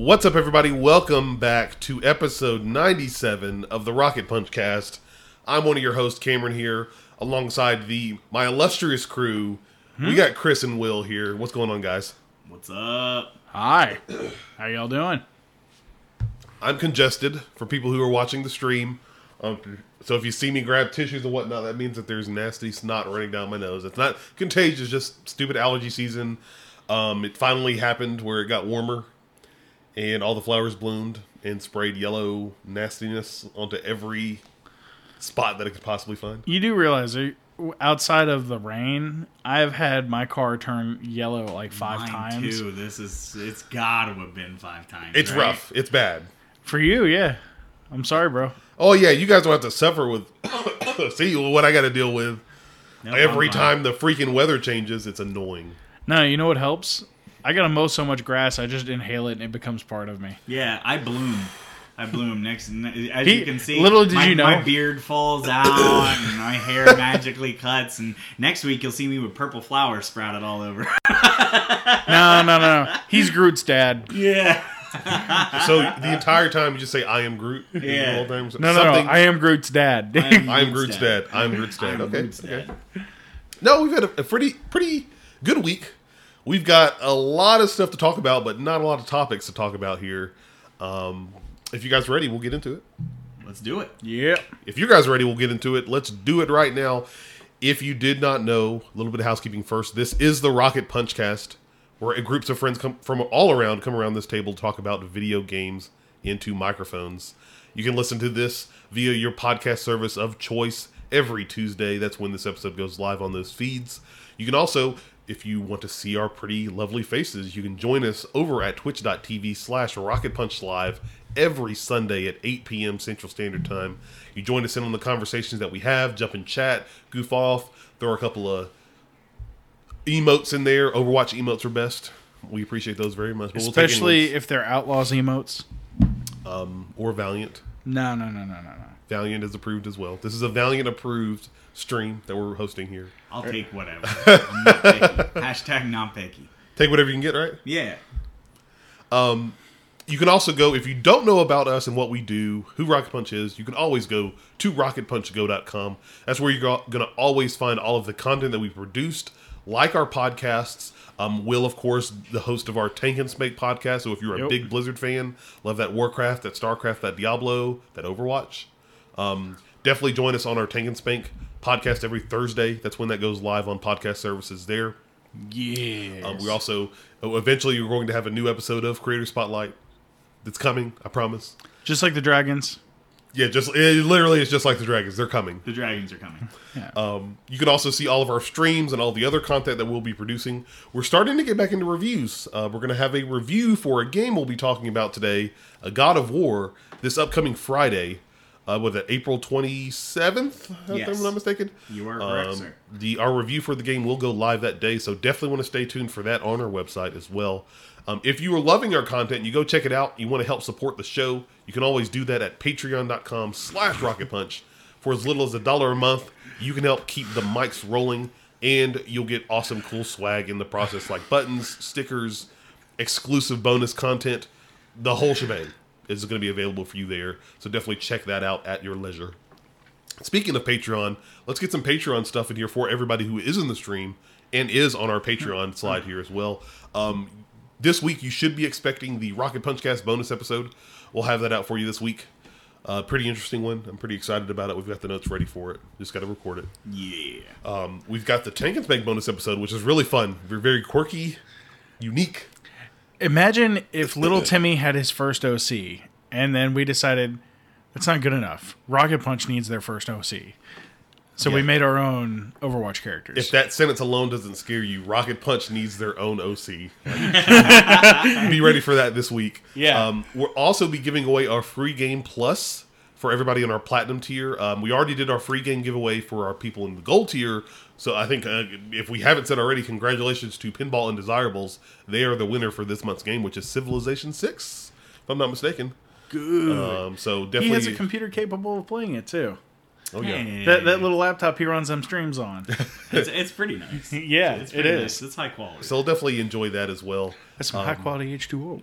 What's up, everybody? Welcome back to episode 97 of the Rocket Punch Cast. I'm one of your hosts, Cameron, here, alongside my illustrious crew. We got Chris and Will here. What's going on, guys? What's up? Hi. How y'all doing? I'm congested for people who are watching the stream. So if you see me grab tissues and whatnot, that means that there's nasty snot running down my nose. It's not contagious, just stupid allergy season. It finally happened where it got warmer and all the flowers bloomed and sprayed yellow nastiness onto every spot that it could possibly find. You do realize, outside of the rain, I've had my car turn yellow like five Mine times. too. It's got to have been 5 times. It's right? rough. It's bad. For you, yeah. I'm sorry, bro. Oh, yeah, you guys don't have to suffer with... See what I got to deal with. No, Every I'm fine. time the freaking weather changes, it's annoying. No, you know what helps? I gotta mow so much grass, I just inhale it and it becomes part of me. Yeah, I bloom. Next, as you can see. Little did you know, my beard falls out and my hair magically cuts. And next week you'll see me with purple flowers sprouted all over. No. He's Groot's dad. Yeah. So the entire time you just say, I am Groot? Yeah. The whole time? No. I am Groot's dad. I am Groot's dad. I'm Groot's dad. I'm Okay. Groot's dad. No, we've had a pretty good week. We've got a lot of stuff to talk about, but not a lot of topics to talk about here. If you guys are ready, we'll get into it. Let's do it. Yeah. If you guys are ready, we'll get into it. Let's do it right now. If you did not know, a little bit of housekeeping first. This is the Rocket Punch Cast, where groups of friends come around this table to talk about video games into microphones. You can listen to this via your podcast service of choice every Tuesday. That's when this episode goes live on those feeds. You can also, if you want to see our pretty lovely faces, you can join us over at twitch.tv/RocketPunchLive every Sunday at 8 p.m. Central Standard Time. You join us in on the conversations that we have, jump in chat, goof off, throw a couple of emotes in there. Overwatch emotes are best. We appreciate those very much. But Especially if they're Outlaws emotes. or Valiant. No. Valiant is approved as well. This is a Valiant approved stream that we're hosting here. I'll take whatever. I'm not picky. Hashtag not picky. Take whatever you can get, right? Yeah. You can also go, if you don't know about us and what we do, who Rocket Punch is, you can always go to rocketpunchgo.com. That's where you're going to always find all of the content that we've produced, like our podcasts. Will, of course, the host of our Tank and Smake podcast. So if you're a big Blizzard fan, love that Warcraft, that StarCraft, that Diablo, that Overwatch, definitely join us on our Tank and Spank podcast every Thursday. That's when that goes live on podcast services there. Yeah. We also, eventually, you're going to have a new episode of Creator Spotlight that's coming, I promise. Just like the dragons. Yeah, it's just like the dragons. They're coming. The dragons are coming. Yeah. You can also see all of our streams and all the other content that we'll be producing. We're starting to get back into reviews. We're going to have a review for a game we'll be talking about today, a God of War, this upcoming Friday. April 27th, if I'm not mistaken? You are correct, sir. Our review for the game will go live that day, so definitely want to stay tuned for that on our website as well. If you are loving our content, you go check it out, you want to help support the show, you can always do that at patreon.com/rocketpunch. For as little as $1 a month, you can help keep the mics rolling, and you'll get awesome, cool swag in the process, like buttons, stickers, exclusive bonus content, the whole shebang is going to be available for you there. So definitely check that out at your leisure. Speaking of Patreon, let's get some Patreon stuff in here for everybody who is in the stream and is on our Patreon slide here as well. This week, you should be expecting the Rocket Punch Cast bonus episode. We'll have that out for you this week. Pretty interesting one. I'm pretty excited about it. We've got the notes ready for it. Just got to record it. Yeah. We've got the Tank and Spank bonus episode, which is really fun. Very quirky, unique. Imagine if Little Timmy had his first OC, and then we decided that's not good enough. Rocket Punch needs their first OC. So we made our own Overwatch characters. If that sentence alone doesn't scare you, Rocket Punch needs their own OC. Be ready for that this week. Yeah. We'll also be giving away our free game plus for everybody on our platinum tier. We already did our free game giveaway for our people in the gold tier. So I think if we haven't said already, congratulations to Pinball Undesirables. They are the winner for this month's game, which is Civilization 6, if I'm not mistaken. Good. So definitely, he has a computer capable of playing it too. Oh yeah. Hey. That little laptop he runs them streams on. It's pretty nice. Yeah, It's it pretty is. nice. It's high quality. So I'll definitely enjoy that as well. That's some high quality H2O.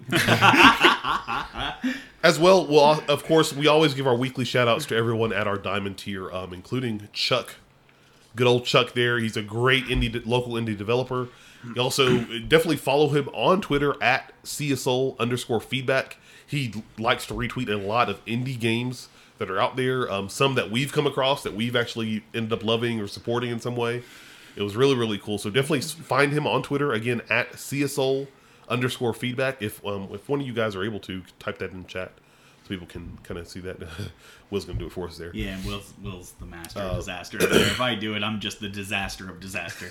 As well, well, of course, we always give our weekly shout outs to everyone at our Diamond tier, including Chuck. Good old Chuck there. He's a great local indie developer. You also definitely follow him on Twitter at CSOL_feedback. He likes to retweet a lot of indie games that are out there. Some that we've come across that we've actually ended up loving or supporting in some way. It was really, really cool. So definitely find him on Twitter, again, at CSOL_feedback. If one of you guys are able to, type that in chat so people can kind of see that. Will's going to do it for us there. Yeah, Will's the master of disaster. If I do it, I'm just the disaster of disaster.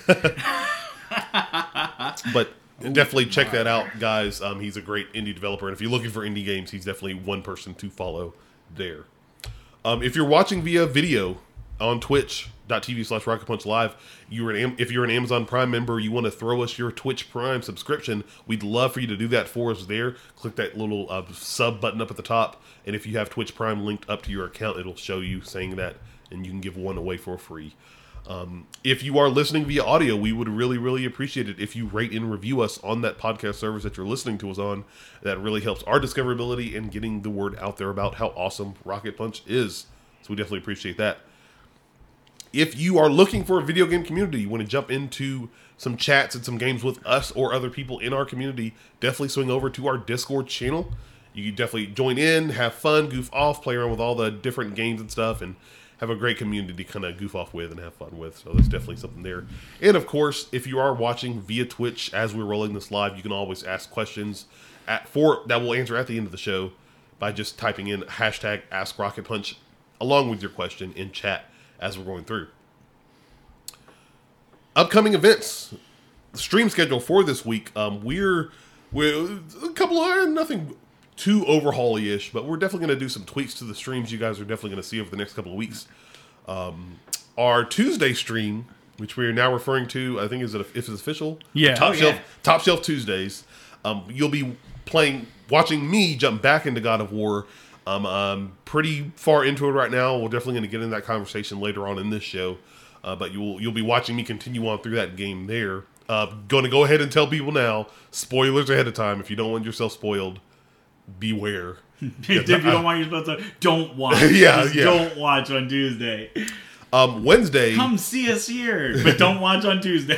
But definitely check that out, guys. He's a great indie developer. And if you're looking for indie games, he's definitely one person to follow there. If you're watching via video on twitch.tv/RocketPunchLive, if you're an Amazon Prime member, you want to throw us your Twitch Prime subscription, we'd love for you to do that for us there. Click that little sub button up at the top, and if you have Twitch Prime linked up to your account, it'll show you saying that, and you can give one away for free. If you are listening via audio, we would really, really appreciate it if you rate and review us on that podcast service that you're listening to us on. That really helps our discoverability and getting the word out there about how awesome Rocket Punch is. So we definitely appreciate that. If you are looking for a video game community, you want to jump into some chats and some games with us or other people in our community, definitely swing over to our Discord channel. You can definitely join in, have fun, goof off, play around with all the different games and stuff, and have a great community to kind of goof off with and have fun with. So that's definitely something there. And of course, if you are watching via Twitch as we're rolling this live, you can always ask questions that we'll answer at the end of the show by just typing in hashtag AskRocketPunch along with your question in chat as we're going through. Upcoming events, the stream schedule for this week. We're a couple of nothing too overhaul-ish, but we're definitely going to do some tweaks to the streams you guys are definitely going to see over the next couple of weeks. Our Tuesday stream, which we are now referring to, I think if it's official, Yeah. Top Shelf Tuesdays. You'll be watching me jump back into God of War. I'm pretty far into it right now. We're definitely going to get into that conversation later on in this show, but you'll be watching me continue on through that game there. Going to go ahead and tell people now, spoilers ahead of time. If you don't want yourself spoiled, beware. If you don't want your to, don't watch. Don't watch on Tuesday. Wednesday. Come see us here, but don't watch on Tuesday.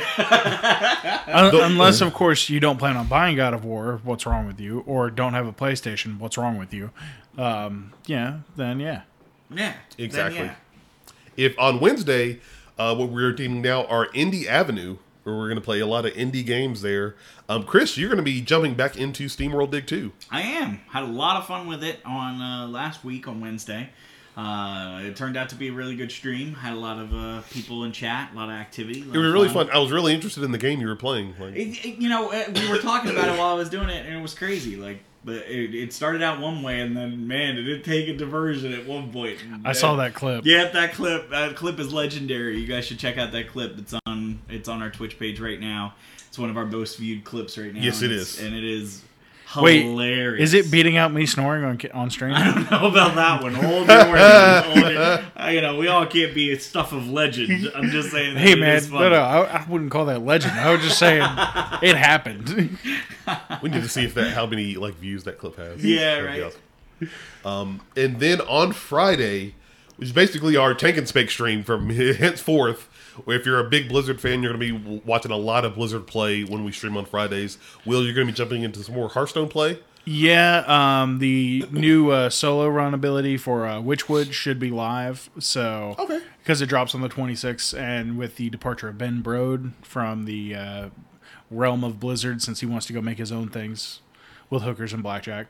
Unless, of course, you don't plan on buying God of War, what's wrong with you? Or don't have a PlayStation, what's wrong with you? Then yeah. Yeah. Exactly. Then, yeah. If on Wednesday, what we're doing now are Indie Avenue, where we're going to play a lot of indie games there. Chris, you're going to be jumping back into SteamWorld Dig 2. I am. Had a lot of fun with it on last week on Wednesday. It turned out to be a really good stream. Had a lot of people in chat, a lot of activity. It was really fun. I was really interested in the game you were playing. We were talking about it while I was doing it, and it was crazy. But it started out one way, and then, man, did it take a diversion at one point. I saw that clip. Yeah, that clip is legendary. You guys should check out that clip. It's on our Twitch page right now. It's one of our most viewed clips right now. Yes, it is. And it is Wait, hilarious. is it beating out me snoring on stream? I don't know about that one. Hold your horses. We all can't be stuff of legend. I'm just saying. Hey, man, no, I wouldn't call that legend. I was just saying it happened. We need to see how many views that clip has. Yeah, right. Awesome. And then on Friday, which is basically our Tank and Spake stream from henceforth. If you're a big Blizzard fan, you're going to be watching a lot of Blizzard play when we stream on Fridays. Will, you're going to be jumping into some more Hearthstone play? Yeah, the new solo run ability for Witchwood should be live. So, okay, because it drops on the 26th, and with the departure of Ben Brode from the realm of Blizzard, since he wants to go make his own things with hookers and blackjack.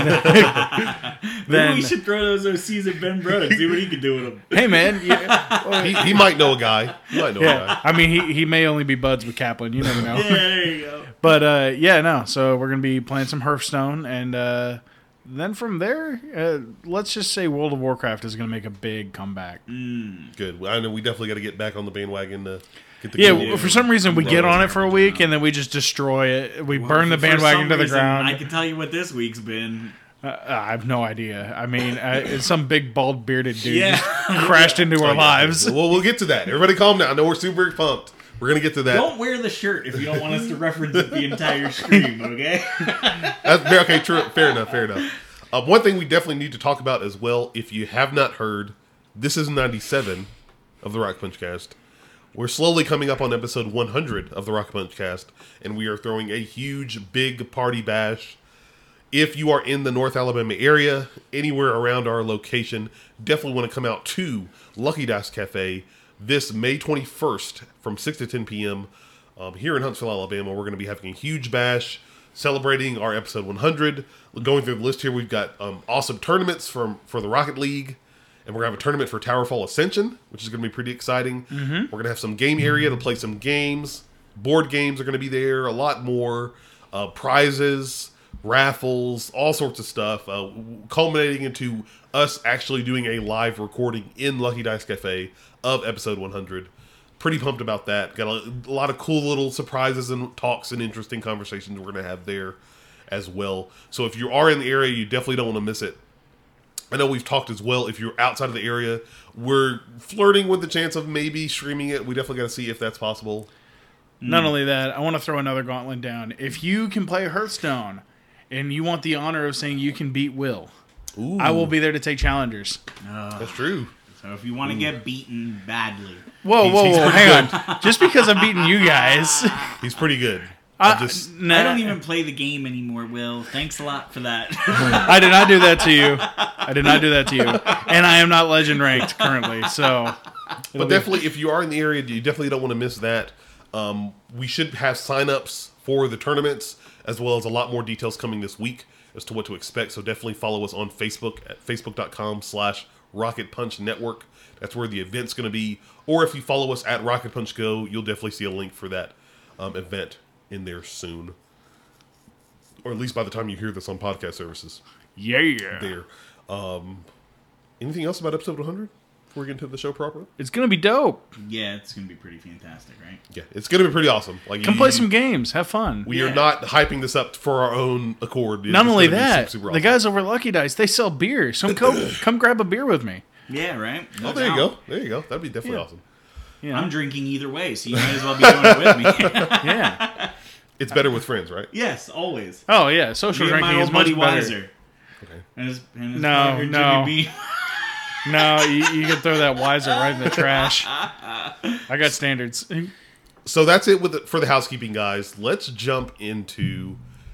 Maybe we should throw those OCs at Ben Brode and see what he can do with them. Hey, man. He might know a guy. A guy. I mean, he may only be buds with Kaplan. You never know. Yeah, there you go. But, so we're going to be playing some Hearthstone, and then from there, let's just say World of Warcraft is going to make a big comeback. Good. I know we definitely got to get back on the bandwagon to get the for some reason we get on it for a week and then we just destroy it. We burn the bandwagon to the ground. I can tell you what this week's been. I have no idea. I mean, it's some big bald bearded dude Yeah. just crashed into our lives. Well, we'll get to that. Everybody calm down. I know we're super pumped. We're going to get to that. Don't wear the shirt if you don't want us to reference it the entire stream, okay? Okay, true. Fair enough. One thing we definitely need to talk about as well, if you have not heard, this is 97 of the Rocket Punch Cast. We're slowly coming up on episode 100 of the Rocket Punch Cast, and we are throwing a huge, big party bash. If you are in the North Alabama area, anywhere around our location, definitely want to come out to Lucky Dice Cafe this May 21st from 6 to 10 p.m. Here in Huntsville, Alabama. We're going to be having a huge bash celebrating our episode 100. Going through the list here, we've got awesome tournaments for the Rocket League, and we're going to have a tournament for Towerfall Ascension, which is going to be pretty exciting. We're going to have some game area to play some games. Board games are going to be there, a lot more. Prizes, raffles, all sorts of stuff, culminating into us actually doing a live recording in Lucky Dice Cafe of episode 100. Pretty pumped about that. Got a lot of cool little surprises and talks and interesting conversations we're going to have there as well. So if you are in the area, you definitely don't want to miss it. I know we've talked as well, if you're outside of the area, we're flirting with the chance of maybe streaming it. We definitely got to see if that's possible. Not only that, I want to throw another gauntlet down. If you can play Hearthstone and you want the honor of saying you can beat Will, Ooh, I will be there to take challengers. that's true. So if you want to get beaten badly. Whoa, He's hang on. Just because I'm beating you guys. He's pretty good. I don't even play the game anymore, Will. Thanks a lot for that. I did not do that to you. And I am not legend ranked currently, so. But definitely, if you are in the area, you definitely don't want to miss that. We should have sign-ups for the tournaments, as well as a lot more details coming this week as to what to expect. So definitely follow us on Facebook at facebook.com/Rocket Punch Network. That's where the event's going to be. Or if you follow us at Rocket Punch Go, you'll definitely see a link for that event in there soon. Or at least by the time you hear this on podcast services. Yeah. There. Anything else about episode 100 before we get into the show proper? It's going to be dope. Yeah, it's going to be pretty fantastic, right? Yeah, it's going to be pretty awesome. Like, Come play some games. Have fun. We are not hyping this up for our own accord. Not only gonna be that, super the awesome. guys over at Lucky Dice, they sell beer. So come grab a beer with me. Yeah, right? Oh, there you go. There you go. That'd be definitely awesome. Yeah. I'm drinking either way, so you might as well be doing it with me. Yeah. It's better with friends, right? Yes, always. Oh, yeah. Social Me and drinking my is old much buddy better. Weiser. Okay. And his No, partner, no. Jimmy B. No, you can throw that Wiser right in the trash. I got standards. So that's it for the housekeeping, guys. Let's jump into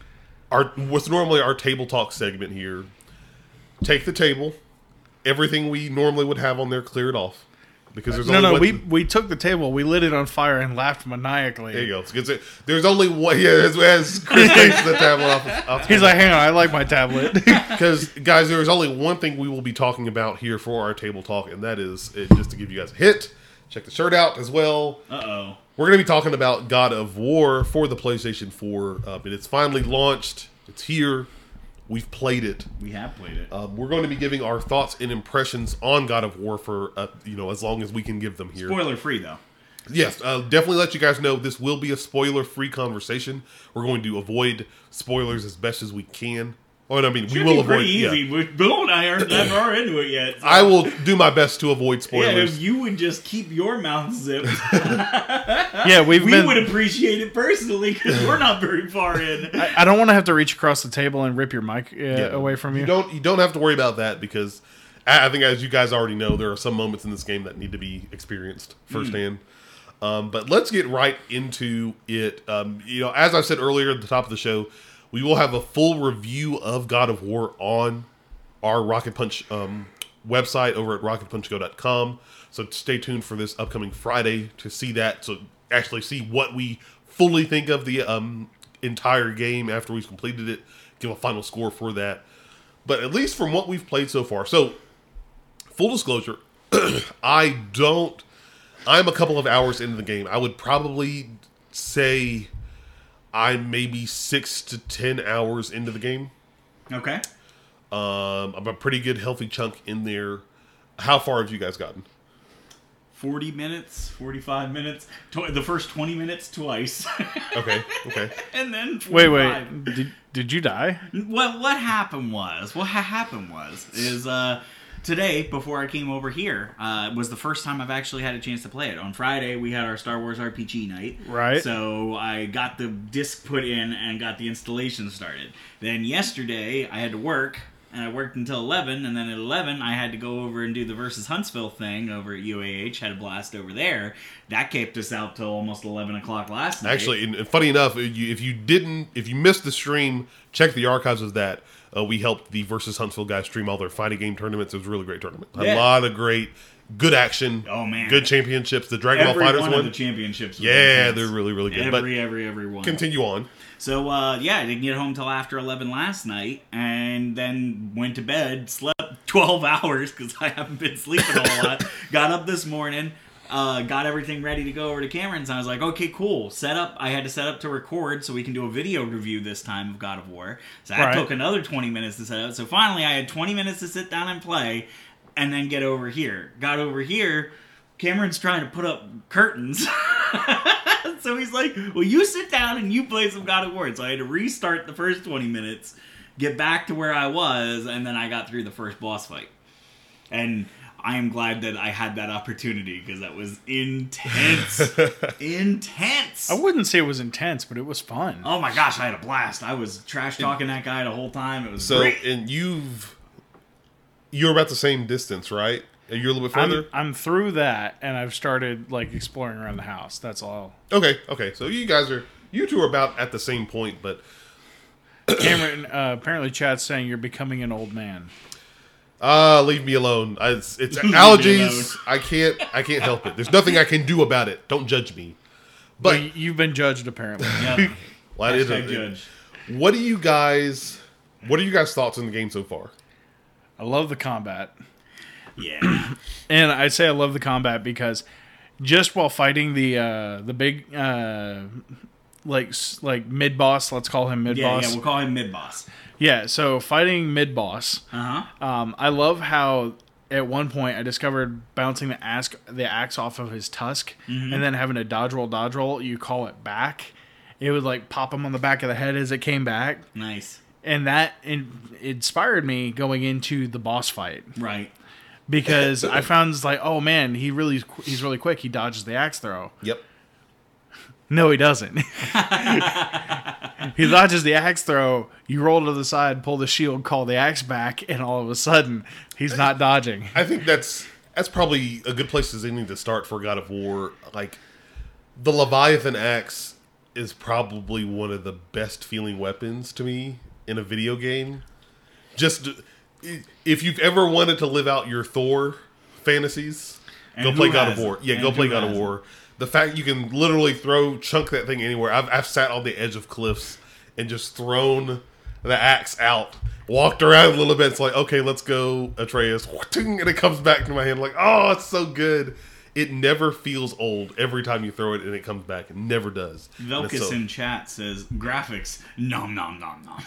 what's normally our table talk segment here. Take the table. Everything we normally would have on there, clear it off. Because there's only we took the table, we lit it on fire, and laughed maniacally. There you go. There's only one. Yeah, as Chris takes the tablet off. He's like, hang on, I like my tablet. Because, guys, there is only one thing we will be talking about here for our table talk, and that is, just to give you guys a hint, check the shirt out as well. Uh-oh. We're going to be talking about God of War for the PlayStation 4. And it's finally launched. It's here. We've played it. We have played it. We're going to be giving our thoughts and impressions on God of War for, as long as we can give them here. Spoiler free, though. Yes, definitely let you guys know this will be a spoiler-free conversation. We're going to avoid spoilers as best as we can. Oh, I mean, we will avoid. Pretty easy. Yeah. Bill and I aren't that far into it yet. So. I will do my best to avoid Yeah, spoilers. if you would just keep your mouth zipped, Yeah, we would appreciate it personally because we're not very far in. I don't want to have to reach across the table and rip your mic away from you. You don't have to worry about that because I think, as you guys already know, there are some moments in this game that need to be experienced firsthand. But let's get right into it. As I said earlier at the top of the show, we will have a full review of God of War on our Rocket Punch website over at rocketpunchgo.com. So stay tuned for this upcoming Friday to see that. So actually see what we fully think of the entire game after we've completed it. Give a final score for that. But at least from what we've played so far. So, full disclosure, I'm a couple of hours into the game. I would probably say I'm maybe 6 to 10 hours into the game. Okay. I'm a pretty good, healthy chunk in there. How far have you guys gotten? 40 minutes, 45 minutes. The first 20 minutes twice. Okay. And then 45. Wait. Did you die? What happened was today, before I came over here, was the first time I've actually had a chance to play it. On Friday, we had our Star Wars RPG night. Right. So I got the disc put in and got the installation started. Then yesterday, I had to work, and I worked until 11, and then at 11, I had to go over and do the Versus Huntsville thing over at UAH. Had a blast over there. That kept us out till almost 11 o'clock last night. Actually, and funny enough, if you missed the stream, check the archives of that. We helped the Versus Huntsville guys stream all their fighting game tournaments. It was a really great tournament. A lot of good action. Oh, man. Good championships. The Dragon Ball Fighters one won. of the championships. Yeah, they're really, really good. Every one. Continue on. So, I didn't get home till after 11 last night, and then went to bed, slept 12 hours, because I haven't been sleeping a whole lot. Got up this morning, got everything ready to go over to Cameron's, and I was like, okay, cool. I had to set up to record so we can do a video review this time of God of War. So that took another 20 minutes to set up. So finally, I had 20 minutes to sit down and play, and then get over here. Got over here, Cameron's trying to put up curtains. So he's like, well, you sit down and you play some God of War. So I had to restart the first 20 minutes, get back to where I was, and then I got through the first boss fight. And I am glad that I had that opportunity, because that was intense. Intense! I wouldn't say it was intense, but it was fun. Oh my gosh, I had a blast. I was trash-talking that guy the whole time. It was great. And you're about the same distance, right? You're a little bit further? I'm through that, and I've started exploring around the house. That's all. Okay. So you two are about at the same point, but Cameron, apparently chat's saying you're becoming an old man. Leave me alone. It's allergies. I can't help it. There's nothing I can do about it. Don't judge me. But well, you've been judged, apparently. Yep. Well, Judge. What are you guys' thoughts on the game so far? I love the combat. Yeah. And I'd say I love the combat because just while fighting the big mid boss, let's call him mid boss. Yeah, we'll call him mid boss. Yeah, so fighting mid boss. Uh-huh. I love how at one point I discovered bouncing the axe off of his tusk, and then having a dodge roll, you call it back. It would pop him on the back of the head as it came back. Nice. And that inspired me going into the boss fight. Right. Because I found oh man, he's really quick. He dodges the axe throw. Yep. No, he doesn't. He dodges the axe throw. You roll to the side, pull the shield, call the axe back, and all of a sudden, he's not dodging. I think that's probably a good place to start for God of War. The Leviathan axe is probably one of the best feeling weapons to me in a video game. Just if you've ever wanted to live out your Thor fantasies, go play God of War. Yeah, go play God of War. The fact you can literally chunk that thing anywhere. I've sat on the edge of cliffs and just thrown the axe out, walked around a little bit. It's okay, let's go, Atreus. And it comes back to my hand oh, it's so good. It never feels old every time you throw it and it comes back. It never does. Velkus in chat says, graphics, nom nom nom nom.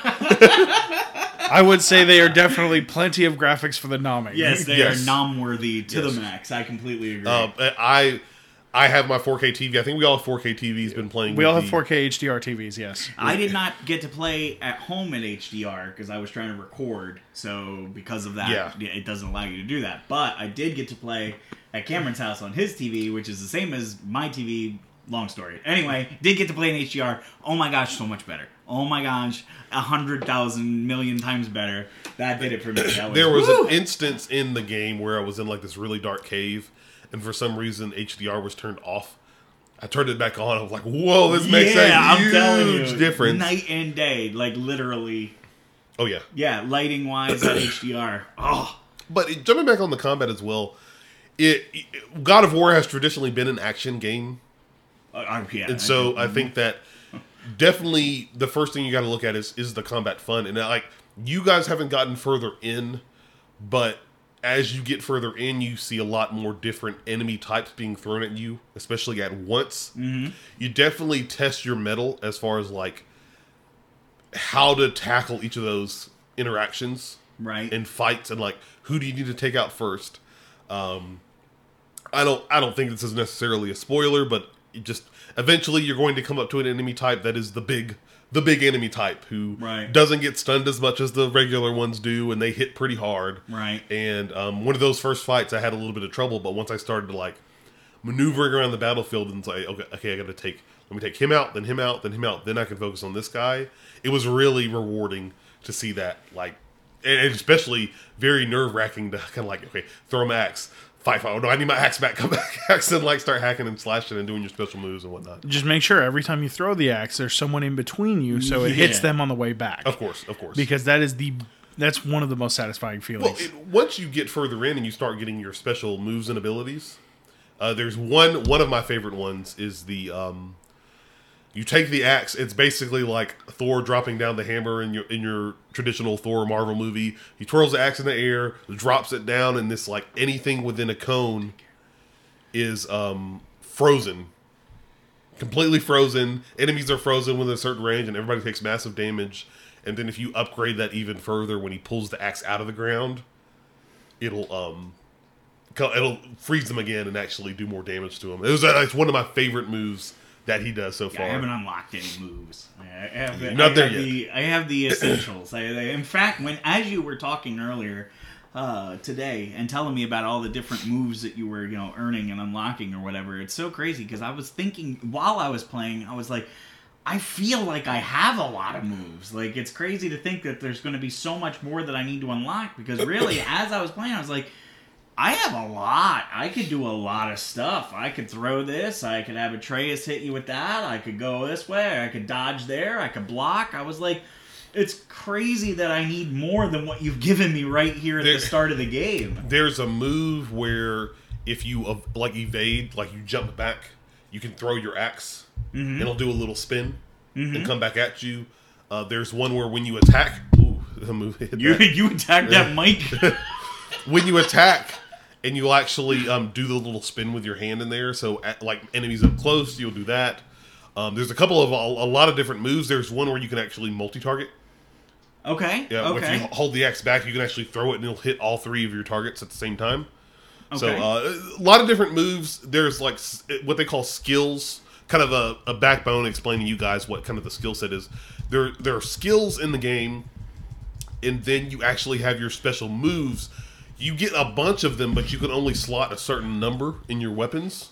I would say they are definitely plenty of graphics for the nomming. Yes, they are nom-worthy to the max. I completely agree. I have my 4K TV. I think we all have 4K TVs been playing. We all have 4K HDR TVs, yes. I did not get to play at home in HDR because I was trying to record. So because of that, it doesn't allow you to do that. But I did get to play at Cameron's house on his TV, which is the same as my TV. Long story. Anyway, did get to play in HDR. Oh my gosh, so much better. Oh my gosh, 100,000 million times better. That did it for me. There was an instance in the game where I was in this really dark cave, and for some reason HDR was turned off. I turned it back on. I was like, "Whoa, this makes a huge difference." Night and day, literally. Oh yeah. Yeah, lighting wise, that HDR. Oh. But jumping back on the combat as well, God of War has traditionally been an action game. Yeah, and so I think that definitely the first thing you got to look at is the combat fun. And you guys haven't gotten further in, but as you get further in, you see a lot more different enemy types being thrown at you, especially at once. Mm-hmm. You definitely test your mettle as far as how to tackle each of those interactions, right? And fights, and who do you need to take out first. I don't think this is necessarily a spoiler, but just eventually you're going to come up to an enemy type that is the big the big enemy type who doesn't get stunned as much as the regular ones do, and they hit pretty hard. Right. And one of those first fights, I had a little bit of trouble, but once I started to like maneuvering around the battlefield and say, okay, I got to let me take him out, then him out, then him out, then I can focus on this guy. It was really rewarding to see that, like, and especially very nerve wracking to kind of like, okay, throw my axe. Fight. Oh no, I need my axe back. Come back, axe, and like start hacking and slashing and doing your special moves and whatnot. Just make sure every time you throw the axe, there's someone in between you, so it hits them on the way back. Of course. Because that's one of the most satisfying feelings. Well, once you get further in and you start getting your special moves and abilities, there's one of my favorite ones is the you take the axe. It's basically like Thor dropping down the hammer in your traditional Thor Marvel movie. He twirls the axe in the air, drops it down, and this like anything within a cone is frozen, completely frozen. Enemies are frozen within a certain range, and everybody takes massive damage. And then if you upgrade that even further, when he pulls the axe out of the ground, it'll freeze them again and actually do more damage to them. It's one of my favorite moves that he does so far. I haven't unlocked any moves. I have the essentials. In fact, as you were talking earlier today and telling me about all the different moves that you were earning and unlocking or whatever, it's so crazy because I was thinking while I was playing, I was like, I feel like I have a lot of moves. Like, it's crazy to think that there's going to be so much more that I need to unlock because really, as I was playing, I was like, I have a lot. I could do a lot of stuff. I could throw this. I could have Atreus hit you with that. I could go this way. I could dodge there. I could block. I was like, it's crazy that I need more than what you've given me right here at the start of the game. There's a move where if you evade, like you jump back, you can throw your axe and it'll do a little spin and come back at you. There's one where when you attack, the move hit you attacked that mic. When you attack. And you'll actually do the little spin with your hand in there. So, like enemies up close, you'll do that. There's a lot of different moves. There's one where you can actually multi-target. Okay. Yeah. Okay. If you hold the axe back, you can actually throw it, and it'll hit all three of your targets at the same time. Okay. So, a lot of different moves. There's like what they call skills. Kind of a backbone explaining to you guys what kind of the skill set is. There are skills in the game, and then you actually have your special moves. You get a bunch of them, but you can only slot a certain number in your weapons.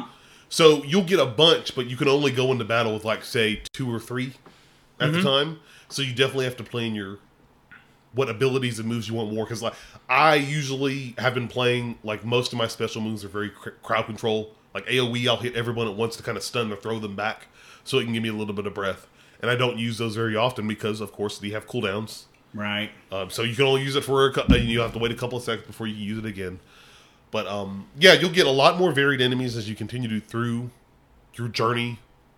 So you'll get a bunch, but you can only go into battle with, like, say, 2 or 3 at the time. So you definitely have to plan what abilities and moves you want more. Because, like, I usually have been playing, like, most of my special moves are very crowd control. Like AoE, I'll hit everyone at once to kind of stun or throw them back, so it can give me a little bit of breath. And I don't use those very often because, of course, they have cooldowns. Right. So you can only use it for you have to wait a couple of seconds before you can use it again. But yeah, you'll get a lot more varied enemies as you continue through your journey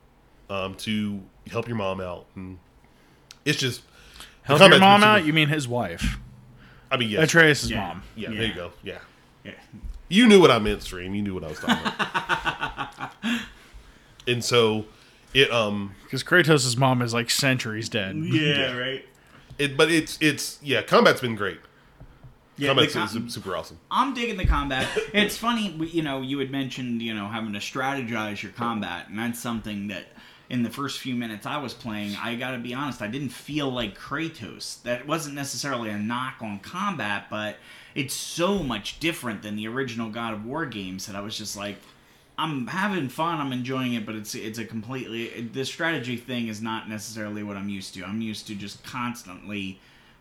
to help your mom out. And it's just help your mom out. You mean his wife? I mean, yes. Atreus' mom. Yeah, there you go. Yeah. You knew what I meant, Stream. You knew what I was talking about. And so it because Kratos' mom is like centuries dead. Yeah, right. But it's combat's been great. Yeah, combat's super awesome. I'm digging the combat. It's funny, you had mentioned, having to strategize your combat, and that's something that in the first few minutes I was playing, I gotta be honest, I didn't feel like Kratos. That wasn't necessarily a knock on combat, but it's so much different than the original God of War games that I was just like, I'm having fun, I'm enjoying it, but it's a completely... The strategy thing is not necessarily what I'm used to. I'm used to just constantly,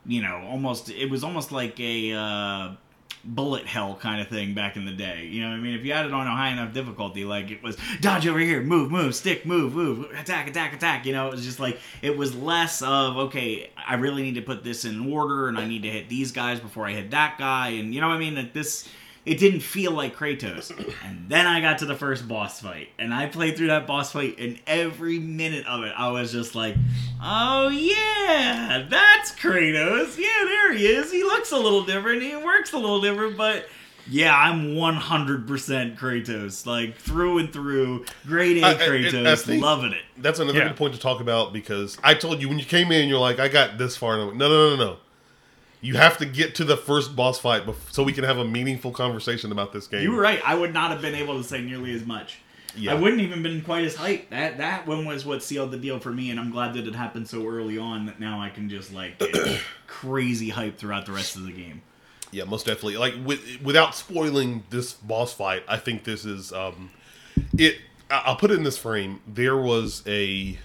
it was almost like a bullet hell kind of thing back in the day. You know what I mean? If you had it on a high enough difficulty, like it was dodge over here, move, stick, move, attack. It was just like, it was less of, okay, I really need to put this in order, and I need to hit these guys before I hit that guy, and you know what I mean? It didn't feel like Kratos. And then I got to the first boss fight. And I played through that boss fight, and every minute of it, I was just like, oh yeah, that's Kratos. Yeah, there he is. He looks a little different. He works a little different. But yeah, I'm 100% Kratos. Like, through and through. Grade A Kratos. Loving it. That's another good point to talk about, because I told you, when you came in, you're like, I got this far. And I'm like, no. You have to get to the first boss fight so we can have a meaningful conversation about this game. You were right. I would not have been able to say nearly as much. Yeah. I wouldn't even been quite as hyped. That one was what sealed the deal for me, and I'm glad that it happened so early on that now I can just like get crazy hype throughout the rest of the game. Yeah, most definitely. Like without spoiling this boss fight, I think this is it. I'll put it in this frame. There was a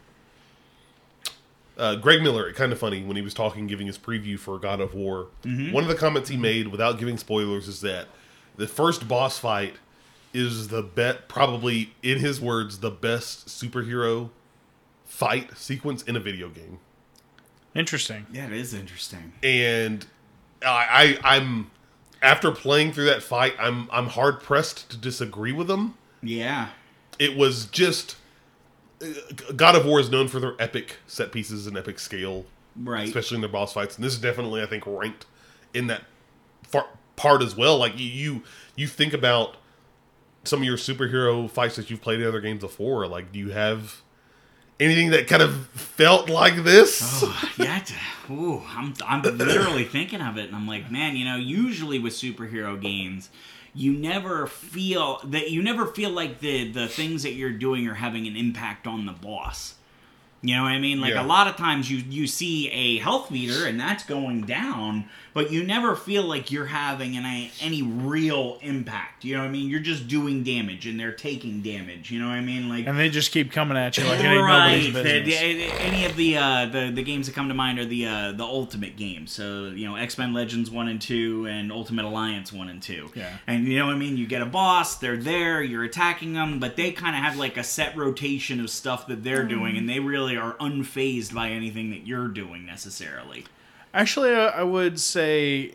Greg Miller. Kind of funny when he was talking, giving his preview for God of War. Mm-hmm. One of the comments he made, without giving spoilers, is that the first boss fight is probably in his words, the best superhero fight sequence in a video game. Interesting. Yeah, it is interesting. And I'm after playing through that fight, I'm hard pressed to disagree with him. Yeah. It was just God of War is known for their epic set pieces and epic scale, Right. especially in their boss fights. And this is definitely, I think, ranked in that part as well. Like you think about some of your superhero fights that you've played in other games before. Like, do you have anything that kind of felt like this? Oh, yeah. Ooh, I'm literally thinking of it, and I'm like, man, usually with superhero games, you never feel like the things that you're doing are having an impact on the boss. You know what I mean? Like, Yeah. a lot of times you see a health meter and that's going down, but you never feel like you're having any real impact. You know what I mean? You're just doing damage and they're taking damage. You know what I mean? Like, And they just keep coming at you like it ain't right. nobody's business. Any of the games that come to mind are the Ultimate games. So, X-Men Legends 1 and 2 and Ultimate Alliance 1 and 2. Yeah. And you know what I mean? You get a boss, they're there, you're attacking them, but they kind of have like a set rotation of stuff that they're doing, and they really are unfazed by anything that you're doing necessarily. Actually, I would say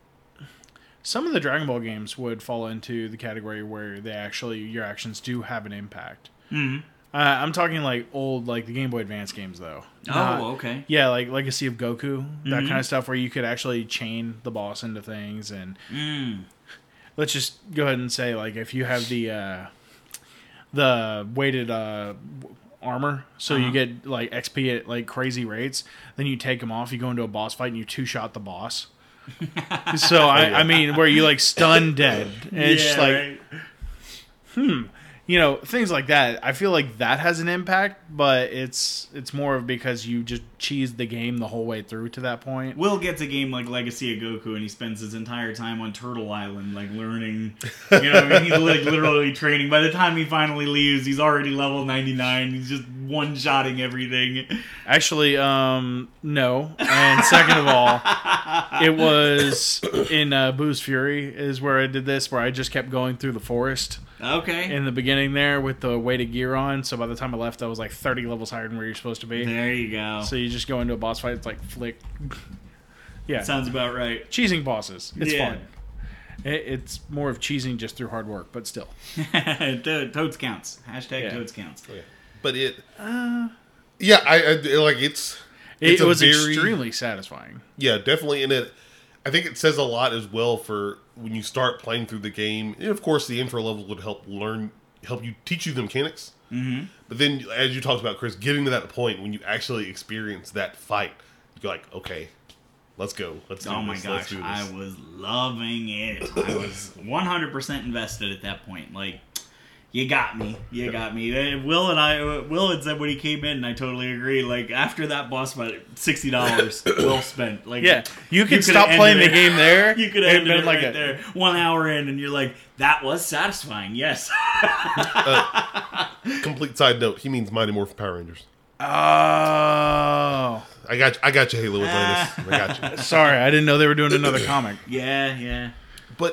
some of the Dragon Ball games would fall into the category where your actions do have an impact. Mm-hmm. I'm talking like old, like the Game Boy Advance games, though. Okay. Yeah, like Legacy of Goku, that kind of stuff, where you could actually chain the boss into things. And let's just go ahead and say, like, if you have the weighted armor, so you get like XP at like crazy rates, then you take them off, you go into a boss fight, and you two-shot the boss. So I mean, where you like stun dead, and it's just like, right. Things like that. I feel like that has an impact, but it's more of because you just cheesed the game the whole way through to that point. Will gets a game like Legacy of Goku, and he spends his entire time on Turtle Island, like learning. You know what I mean? He's like literally training. By the time he finally leaves, he's already level 99. He's just one-shotting everything. Actually, no. And second of all, it was in Boo's Fury is where I did this, where I just kept going through the forest. Okay. In the beginning there with the weighted gear on, so by the time I left, I was like 30 levels higher than where you're supposed to be. There you go. So you just go into a boss fight, it's like flick. Yeah. Sounds about right. Cheesing bosses. It's Yeah. fun. It's more of cheesing just through hard work, but still. Toads counts. Hashtag Yeah. Toads counts. Yeah. But it, yeah, I like it's It a was very, extremely satisfying. Yeah, definitely. And I think it says a lot as well for when you start playing through the game. And of course, the intro level would help you teach you the mechanics. Mm-hmm. But then, as you talked about, Chris, getting to that point when you actually experience that fight, you're like, okay, let's go. Let's do this. Oh my Let's gosh, do this. I was loving it. I was 100% invested at that point. Like, you got me. You got me. Will had said when he came in, and I totally agree. Like, after that boss fight, $60 well spent. Like, Yeah, you could could've stop playing ended the game there. You could have ended been it like right there. 1 hour in, and you're like, that was satisfying. Yes. Complete side note: he means Mighty Morphin Power Rangers. Oh, I got you, Halo Atlantis. I got you. sorry, I didn't know they were doing another comic. Yeah. But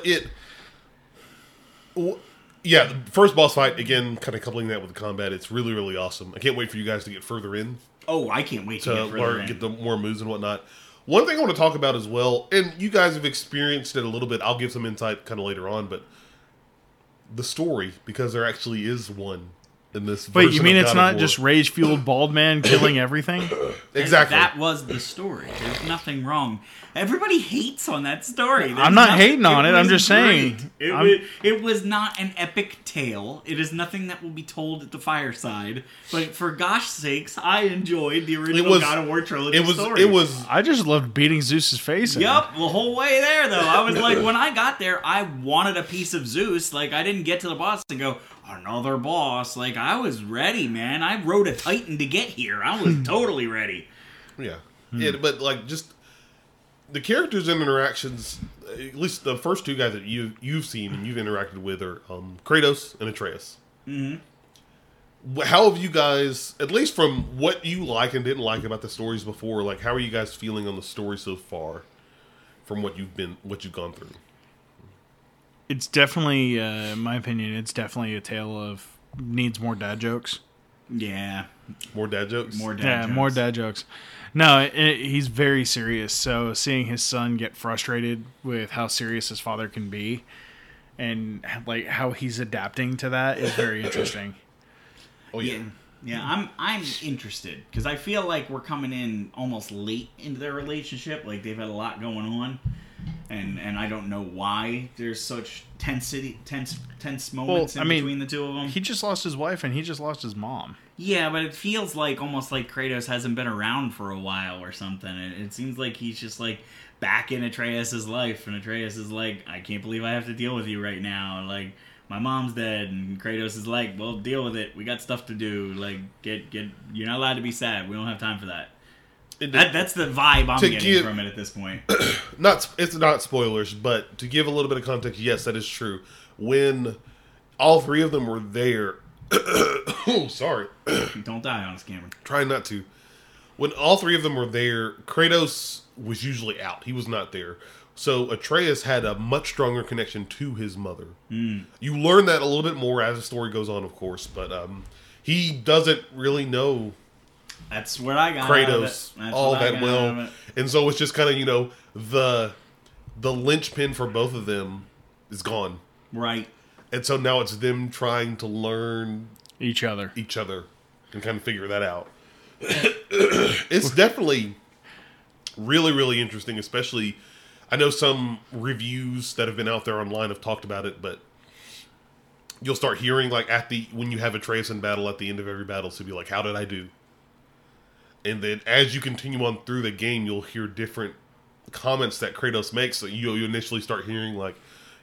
yeah, the first boss fight, again, kind of coupling that with the combat, it's really, really awesome. I can't wait for you guys to get further in Oh, I can't wait to to get further in. get the more moves and whatnot. One thing I want to talk about as well, and you guys have experienced it a little bit, I'll give some insight kind of later on, but the story, because there actually is one in this Wait, version you mean of it's God of not War. just rage-fueled bald man killing everything? Exactly. That was the story. There's nothing wrong. Everybody hates on that story. I'm not hating on it. I'm just saying. It was not an epic tale. It is nothing that will be told at the fireside. But for gosh sakes, I enjoyed the original God of War trilogy story. It was I just loved beating Zeus's face in. Yup, the whole way there, though. I was like, when I got there, I wanted a piece of Zeus. Like, I didn't get to the boss and go, another boss. Like, I was ready, man. I rode a Titan to get here. I was totally ready. Yeah. Yeah, but like just the characters and interactions, at least the first two guys that you've seen and you've interacted with are Kratos and Atreus. Mm-hmm. How have you guys, at least from what you like and didn't like about the stories before, like how are you guys feeling on the story so far from what you've gone through? It's definitely, in my opinion, it's definitely a tale of needs more dad jokes. Yeah. More dad jokes? More dad jokes. More dad jokes. No, he's very serious. So seeing his son get frustrated with how serious his father can be and like how he's adapting to that is very interesting. Oh, yeah. Yeah, I'm interested because I feel like we're coming in almost late into their relationship. Like they've had a lot going on, and I don't know why there's such tense moments between the two of them. He just lost his wife and he just lost his mom. Yeah, but it feels like almost like Kratos hasn't been around for a while or something. It seems like he's just like back in Atreus' life, and Atreus is like, I can't believe I have to deal with you right now. Like, my mom's dead, and Kratos is like, well, deal with it. We got stuff to do. Like, get. You're not allowed to be sad. We don't have time for that. That's the vibe I'm getting from it at this point. It's not spoilers, but to give a little bit of context, yes, that is true. When all three of them were there, oh, sorry. Don't die on us, Cameron. Trying not to. When all three of them were there, Kratos was usually out. He was not there. So Atreus had a much stronger connection to his mother. You learn that a little bit more as the story goes on, of course, but he doesn't really know That's what I got Kratos all that well. And so it's just kind of, the linchpin for both of them is gone. Right. And so now it's them trying to learn Each other and kind of figure that out. It's definitely really, really interesting, especially I know some reviews that have been out there online have talked about it, but you'll start hearing like when you have Atreus in battle at the end of every battle, so be like, how did I do? And then as you continue on through the game, you'll hear different comments that Kratos makes. So you initially start hearing like,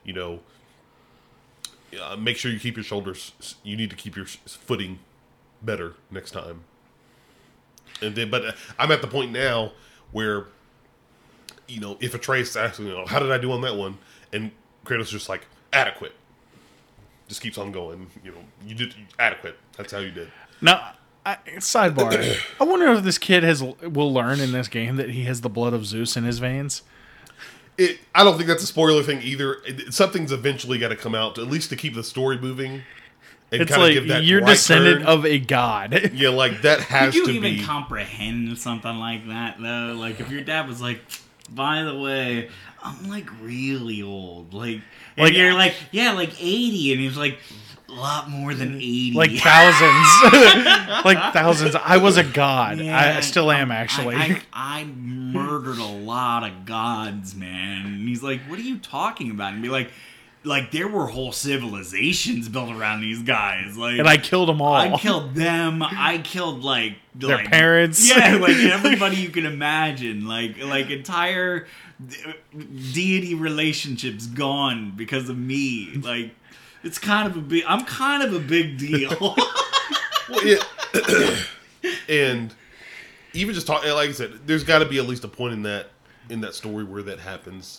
make sure you keep your shoulders. You need to keep your footing better next time. And then, but I'm at the point now where, if Atreus asks, how did I do on that one? And Kratos just like, adequate. Just keeps on going. You did adequate. That's how you did. Now, sidebar. I wonder if this kid will learn in this game that he has the blood of Zeus in his veins. I don't think that's a spoiler thing either. Something's eventually got to come out, at least to keep the story moving. And it's like give that you're right descendant turn. of a god. Yeah, like that has Could to you be. even comprehend something like that though? Like if your dad was like, by the way, I'm like really old. Like you're like, yeah, like 80, and he's like, a lot more than 80. Like thousands. Like thousands. I was a god. Yeah, I still am, actually. I murdered a lot of gods, man. And he's like, what are you talking about? And be like there were whole civilizations built around these guys. Like, and I killed them all. I killed them. I killed their parents. Yeah, like everybody you can imagine. Like entire deity relationships gone because of me. Like, it's kind of I'm kind of a big deal. Well, yeah. And even just talking, like I said, there's got to be at least a point in that story where that happens.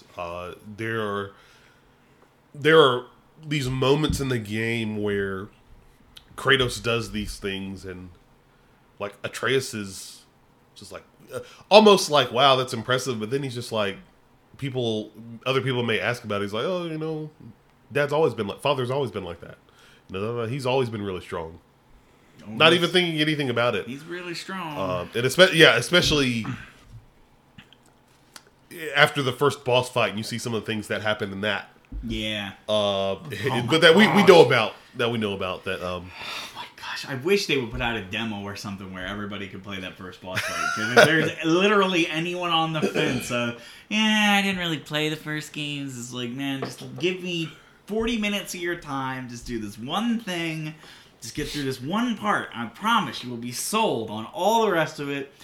There are these moments in the game where Kratos does these things, and like Atreus is just like almost like, wow, that's impressive. But then he's just like, other people may ask about it. He's like, oh, Father's always been like that. He's always been really strong. Not even thinking anything about it. He's really strong. And especially after the first boss fight, and you see some of the things that happened in that. Yeah. But that we know about that. Oh my gosh! I wish they would put out a demo or something where everybody could play that first boss fight. Because if there's literally anyone on the fence, I didn't really play the first games. It's like, man, just give me 40 minutes of your time. Just do this one thing. Just get through this one part. I promise you will be sold on all the rest of it.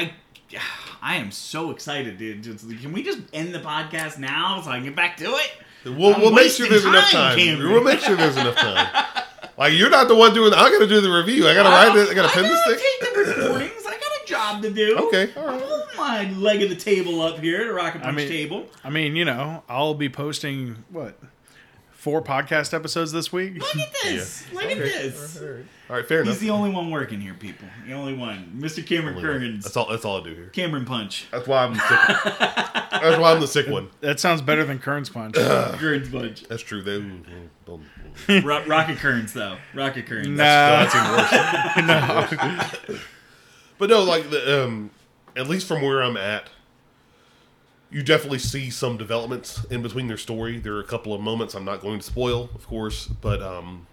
I am so excited, dude. Can we just end the podcast now so I can get back to it? We'll make sure there's enough time. Cameron. We'll make sure there's enough time. Like, you're not the one doing. I got to do the review. I got to write it. I got to pen this thing. Take the recordings. I got a job to do. Okay, all right. Hold my leg of the table up here, the Rocket Punch table. I mean, you know, I'll be posting 4 podcast episodes this week. Look at this. Yeah. Look at this. All right, fair enough. He's the only one working here, people. The only one. Mr. Cameron Kearns. That's all I do here. Cameron Punch. That's why I'm the sick. That's why I'm the sick one. That sounds better than Kern's Punch. Kearns Punch. That's true. They don't. Rocket Kearns, though. Rocket Kearns. That's even worse. No. But no, like at least from where I'm at, you definitely see some developments in between their story. There are a couple of moments I'm not going to spoil, of course, but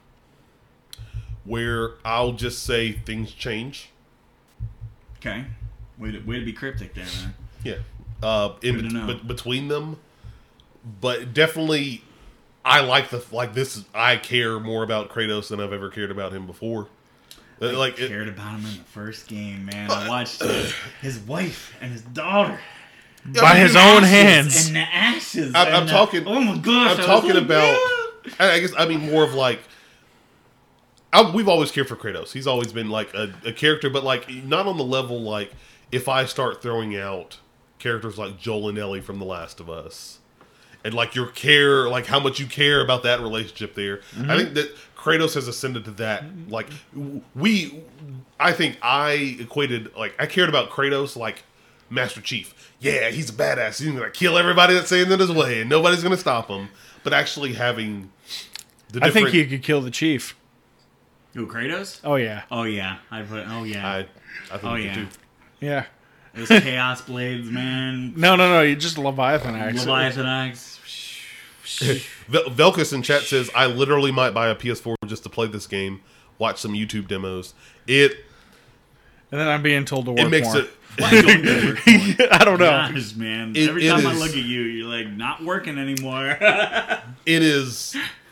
where I'll just say things change. Okay. Way to be cryptic there, man. Yeah. Good to know. Between them, but definitely, I like this. I care more about Kratos than I've ever cared about him before. I cared about him in the first game, man. I watched his wife and his daughter by his own hands. And the ashes. I'm talking. Oh my gosh! I'm talking about. I guess I mean more of like. We've always cared for Kratos. He's always been like a character, but like not on the level like if I start throwing out characters like Joel and Ellie from The Last of Us, and like your care, like how much you care about that relationship there. Mm-hmm. I think that Kratos has ascended to that. Like I think I equated like I cared about Kratos like Master Chief. Yeah, he's a badass. He's gonna kill everybody that's standing in his way, and nobody's gonna stop him. But actually having the I think he could kill the chief. Who, Kratos? Oh yeah. Oh yeah. I think he could too. Yeah. Those Chaos Blades, man. No. You just Leviathan axe. Leviathan axe. Velkus in chat says, I literally might buy a PS4 just to play this game, watch some YouTube demos. And then I'm being told to work makes more. it. I don't know. Gosh, man. Every time I look at you, you're like, not working anymore. It is.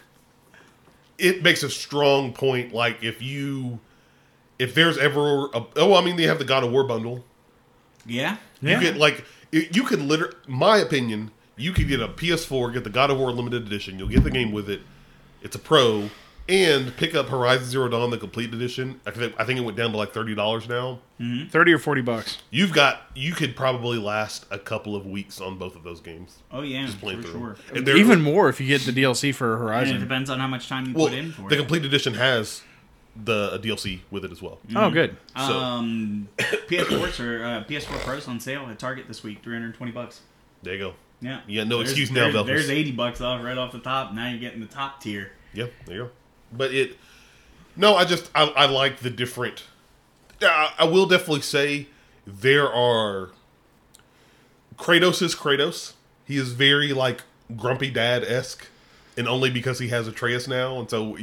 It makes a strong point. Like if there's ever they have the God of War bundle. Yeah. You get you could literally, my opinion, you could get a PS4, get the God of War limited edition. You'll get the game with it. It's a pro, and pick up Horizon Zero Dawn, the complete edition. I think it went down to like $30 now. Mm-hmm. $30 or $40. You could probably last a couple of weeks on both of those games. Oh yeah, just playing through. Sure. Even more if you get the DLC for Horizon. And it depends on how much time you put in for it. The complete edition has the DLC with it as well. Mm-hmm. Oh, good. PS4 Pros on sale at Target this week, $320. There you go. Yeah. Yeah, no excuse now, Velkus. There's $80 off right off the top. Now you're getting the top tier. Yeah, there you go. But I like the different. I will definitely say there are. Kratos is Kratos. He is very like grumpy dad-esque, and only because he has Atreus now, and so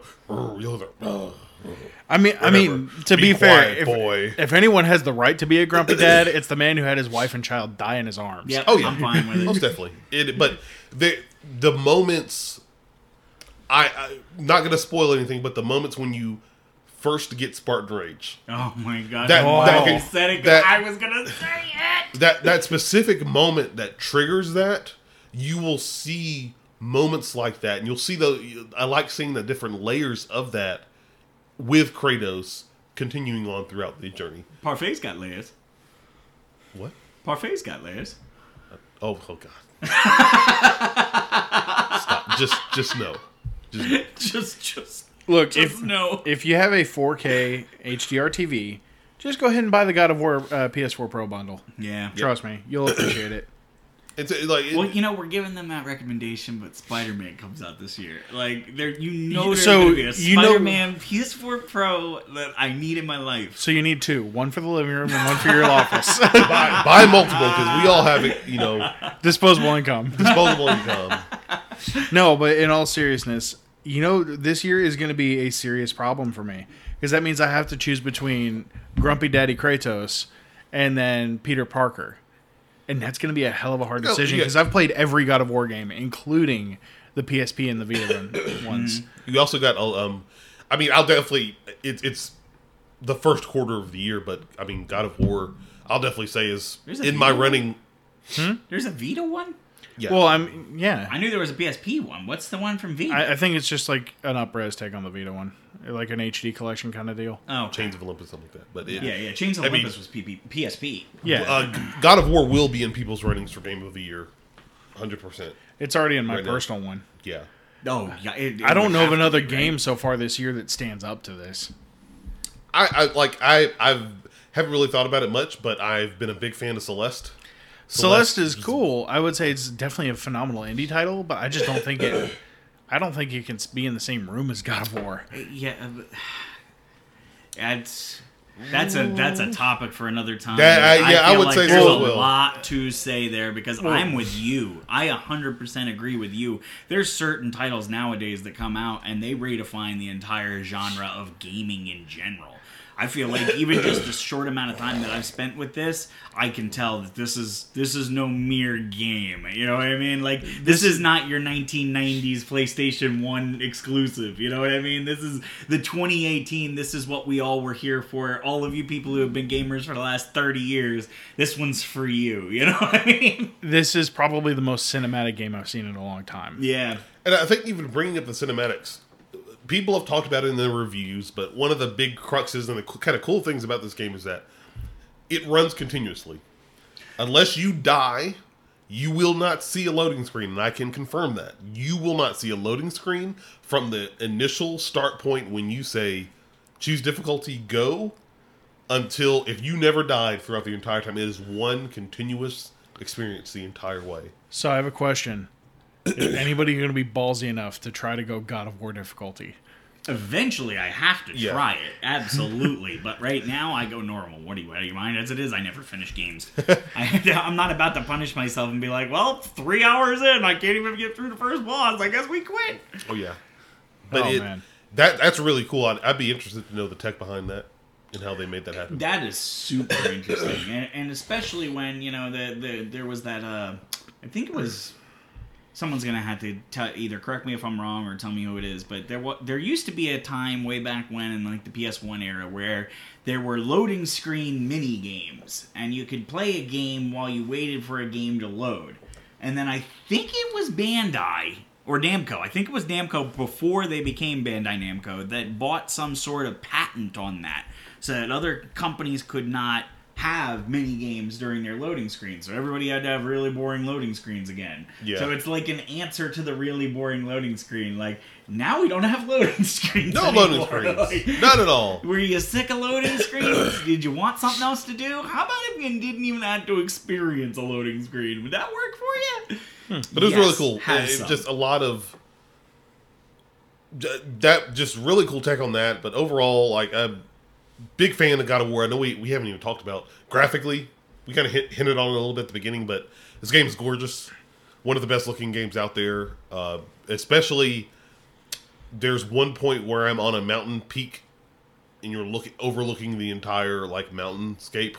I mean, to be fair, if anyone has the right to be a grumpy dad, it's the man who had his wife and child die in his arms. Yep, oh yeah, I'm fine with it. Most definitely. But the moments, I'm not going to spoil anything, but the moments when you first get Spartan Rage. Oh my god! I was gonna say it. That specific moment that triggers that, you will see moments like that, and you'll see I like seeing the different layers of that with Kratos continuing on throughout the journey. Parfai's got layers. What? Parfai's got layers. Oh god! Stop! Just no. Just look. No. If you have a 4K HDR TV, just go ahead and buy the God of War PS4 Pro bundle. Yeah, trust me, you'll appreciate it. It's like we're giving them that recommendation, but Spider-Man comes out this year. Like, there's gonna be a Spider-Man PS4 Pro that I need in my life. So you need two: one for the living room and one for your office. buy multiple because we all have disposable income. Disposable income. No, but in all seriousness, this year is going to be a serious problem for me because that means I have to choose between Grumpy Daddy Kratos and then Peter Parker. And that's going to be a hell of a hard decision because I've played every God of War game, including the PSP and the Vita ones. You also got, I'll definitely, it's the first quarter of the year, but, God of War, I'll definitely say is in my running. There's a Vita one? Yeah. Well, I yeah. knew there was a PSP one. What's the one from Vita? I think it's just like an up-res take on the Vita one. Like an HD collection kind of deal. oh, okay. Chains of Olympus, something like that. But Yeah. Chains of I mean- Olympus was PSP. Yeah. God of War will be in people's runnings for Game of the Year, 100%. It's already in my Right now. personal one. Yeah. Oh, yeah. It I don't would know of have to another be, right? game so far this year that stands up to this. I haven't really thought about it much, but I've been a big fan of Celeste. Celeste is cool. I would say it's definitely a phenomenal indie title, but I just don't think it. I don't think it can be in the same room as God of War. Yeah. That's a topic for another time. I feel would like say there's so as a well. lot to say there because I'm with you. I 100% agree with you. There's certain titles nowadays that come out and they redefine the entire genre of gaming in general. I feel like even just the short amount of time that I've spent with this, I can tell that this is no mere game. You know what I mean? Like this is not your 1990s PlayStation 1 exclusive. You know what I mean? This is the 2018. This is what we all were here for. All of you people who have been gamers for the last 30 years, this one's for you. You know what I mean? This is probably the most cinematic game I've seen in a long time. Yeah. And I think even bringing up the cinematics, people have talked about it in their reviews, but one of the big cruxes and the kind of cool things about this game is that it runs continuously. Unless you die, you will not see a loading screen, and I can confirm that. You will not see a loading screen from the initial start point when you say, choose difficulty, go, until, if you never died throughout the entire time, it is one continuous experience the entire way. So I have a question. Is anybody going to be ballsy enough to try to go God of War difficulty? Eventually, I have to Yeah. try it. Absolutely. But right now, I go normal. What do you mind? As it is, I never finish games. I'm not about to punish myself and be like, well, 3 hours in, I can't even get through the first boss. I guess we quit. Oh, yeah. But Man. that's really cool. I'd be interested to know the tech behind that and how they made that happen. That is super interesting. And especially when, there was that, I think it was... Someone's going to have to either correct me if I'm wrong or tell me who it is, but there used to be a time way back when in like the PS1 era where there were loading screen mini games, and you could play a game while you waited for a game to load. And then I think it was Bandai or Namco. I think it was Namco before they became Bandai Namco that bought some sort of patent on that so that other companies could not have mini games during their loading screens, so everybody had to have really boring loading screens again. Yeah. So it's like an answer to the really boring loading screen. Like, now we don't have loading screens No anymore. loading screens. Like, Not at all. were you sick of loading screens? Did you want something else to do? How about if you didn't even have to experience a loading screen? Would that work for you? But it was really Yes, cool. have It some. just a lot of that, just really cool tech on that. But overall, like, I'm big fan of God of War. I know we haven't even talked about graphically. We kind of hinted on it a little bit at the beginning, but this game is gorgeous. One of the best looking games out there. Especially, there's one point where I'm on a mountain peak, and you're overlooking the entire like mountainscape.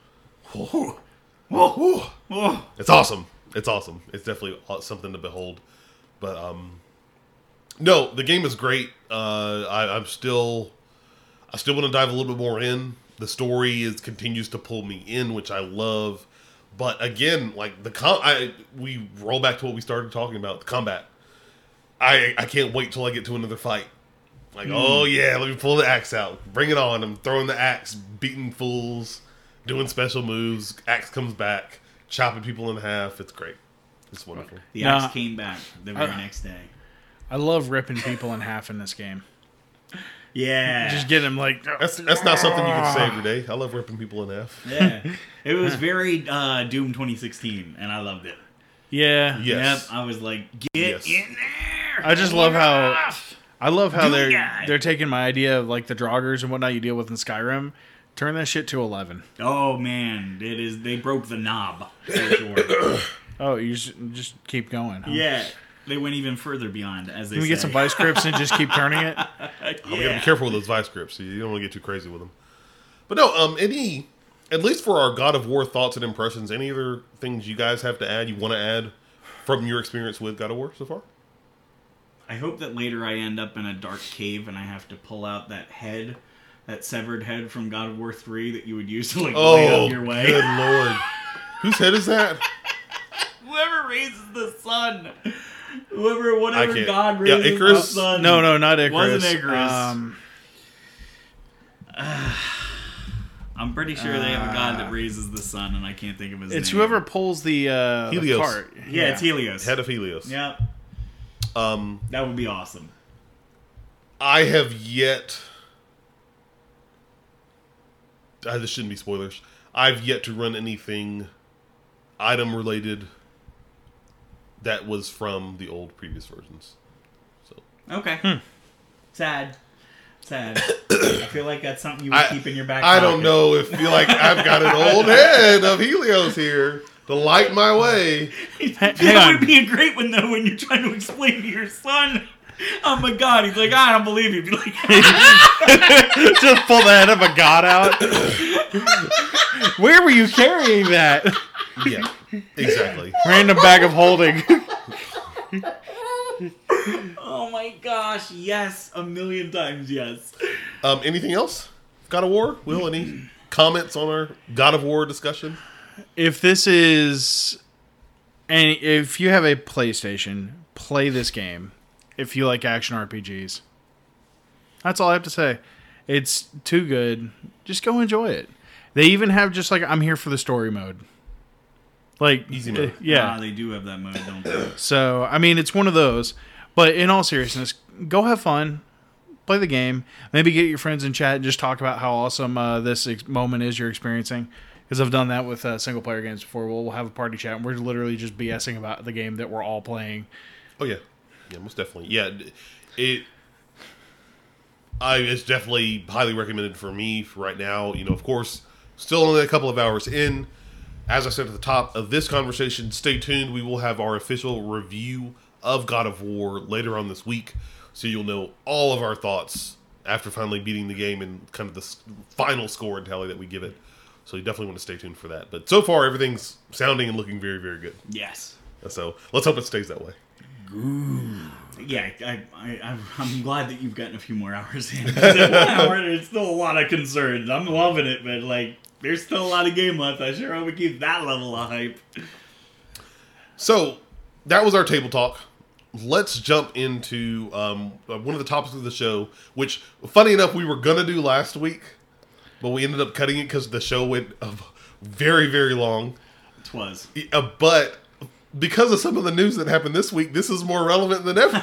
Oh, It's awesome. It's awesome. It's definitely something to behold. But no, the game is great. I still want to dive a little bit more in. The story continues to pull me in, which I love. But again, like we roll back to what we started talking about, the combat. I can't wait till I get to another fight. Like, oh yeah, let me pull the axe out. Bring it on. I'm throwing the axe, beating fools, doing special moves. Axe comes back, chopping people in half. It's great. It's wonderful. the Nah. axe came back the very next day. I love ripping people in half in this game. Yeah. Just get them like... That's not something you can say every day. I love ripping people in half. Yeah. It was very Doom 2016, and I loved it. Yeah. Yes. Yep. I was like, get Yes. in there. I just love how... I love how Do ya? they're taking my idea of like the Draugrs and whatnot you deal with in Skyrim, turn that shit to 11. Oh man, they broke the knob for sure. Oh, you just keep going. Huh? Yeah, they went even further beyond, as they Can we say. get some vice grips and just keep turning it? We gotta be careful with those vice grips. You don't want to get too crazy with them. But no, at least for our God of War thoughts and impressions, any other things you guys have to add, you want to add from your experience with God of War so far? I hope that later I end up in a dark cave and I have to pull out that severed head from God of War 3 that you would use to like lay up your way. Good lord. Whose head is that? Whoever raises the sun. Whatever can't- God yeah, raises the Icarus? sun. No, not Icarus. Wasn't Icarus. I'm pretty sure they have a god that raises the sun, and I can't think of his name. It's whoever pulls the Helios. cart. Yeah, it's Helios. Head of Helios. Yeah, Um, that would be awesome. I have yet. This shouldn't be spoilers. I've yet to run anything item related that was from the old previous versions. So Okay. Sad. I feel like that's something you would keep in your back I pocket. don't know if feel like I've got an old head of Helios here to light my way. Hang That on. would be a great one, though, when you're trying to explain to your son, oh my god, he's like, I don't believe you. Be like, Just pull the head of a god out. Where were you carrying that? Yeah, exactly. Random bag of holding. oh my gosh, yes, a million times yes. Anything else? God of War? Will, any comments on our God of War discussion? If this is, and if you have a PlayStation, play this game. If you like action RPGs, that's all I have to say. It's too good. Just go enjoy it. They even have just like I'm here for the story mode. Like Easy mode. yeah. They do have that mode, don't they? So, I mean, it's one of those. But in all seriousness, go have fun. Play the game. Maybe get your friends in chat and just talk about how awesome this moment is you're experiencing. Because I've done that with single-player games before. We'll have a party chat, and we're literally just BSing about the game that we're all playing. Oh, yeah. Yeah, most definitely. Yeah, it's definitely highly recommended for me for right now. You know, of course, still only a couple of hours in. As I said at the top of this conversation, stay tuned. We will have our official review of God of War later on this week, so you'll know all of our thoughts after finally beating the game and kind of the final score and tally that we give it. So you definitely want to stay tuned for that. But so far, everything's sounding and looking very, very good. Yes. So let's hope it stays that way. Yeah, I'm glad that you've gotten a few more hours in. 'Cause at 1 hour, there's still a lot of concerns. I'm loving it, but like, there's still a lot of game left. I sure hope we keep that level of hype. So that was our table talk. Let's jump into one of the topics of the show, which, funny enough, we were gonna do last week, but we ended up cutting it because the show went very, very long. Twas. But because of some of the news that happened this week, this is more relevant than ever.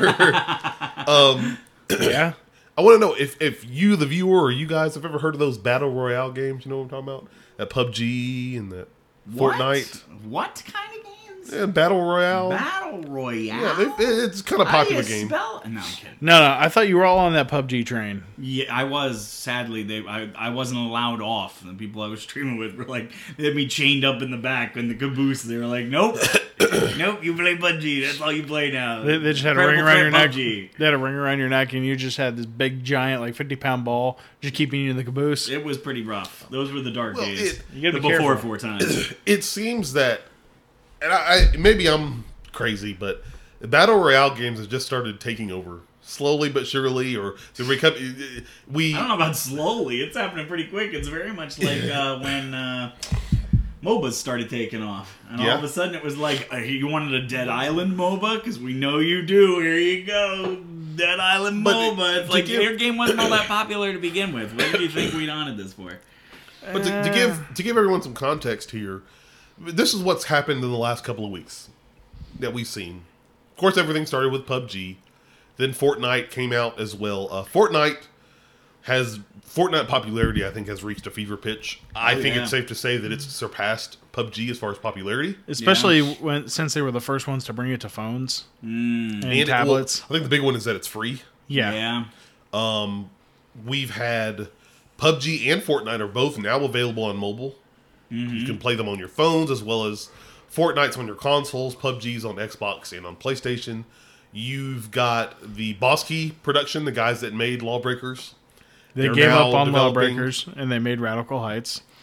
Yeah. I want to know if you, the viewer, or you guys have ever heard of those battle royale games. You know what I'm talking about? That PUBG and that Fortnite. What kind of games? Yeah, battle royale. Battle Royale? Yeah, it's kind of popular game. No, I'm kidding. No, I thought you were all on that PUBG train. Yeah, I was. Sadly, I wasn't allowed off. The people I was streaming with were like, they had me chained up in the back in the caboose. They were like, nope. Nope, you play PUBG. That's all you play now. They just had a Incredible ring around your neck. PUBG. They had a ring around your neck, and you just had this big, giant, like 50-pound ball just keeping you in the caboose. It was pretty rough. Those were the dark Well, days. You gotta The be before careful. 4 times. It seems that, and I maybe I'm crazy, but the battle royale games have just started taking over slowly but surely. Or the we I don't know about slowly. It's happening pretty quick. It's very much like when MOBAs started taking off. And all Yeah. of a sudden it was like, you wanted a Dead Island MOBA? Because we know you do. Here you go. Dead Island But MOBA. It's to like, give- your game wasn't all that popular to begin with. What did you think we'd honored this for? But to give everyone some context here, this is what's happened in the last couple of weeks that we've seen. Of course, everything started with PUBG. Then Fortnite came out as well. Fortnite popularity, I think, has reached a fever pitch. I think yeah. it's safe to say that it's surpassed PUBG as far as popularity. Especially since they were the first ones to bring it to phones and And tablets. I think the big one is that it's free. Yeah. We've had PUBG and Fortnite are both now available on mobile. You can play them on your phones as well as Fortnite's on your consoles, PUBG's on Xbox and on PlayStation. You've got the Boss Key production, the guys that made Lawbreakers. They They're gave now up on developing- Lawbreakers, and they made Radical Heights.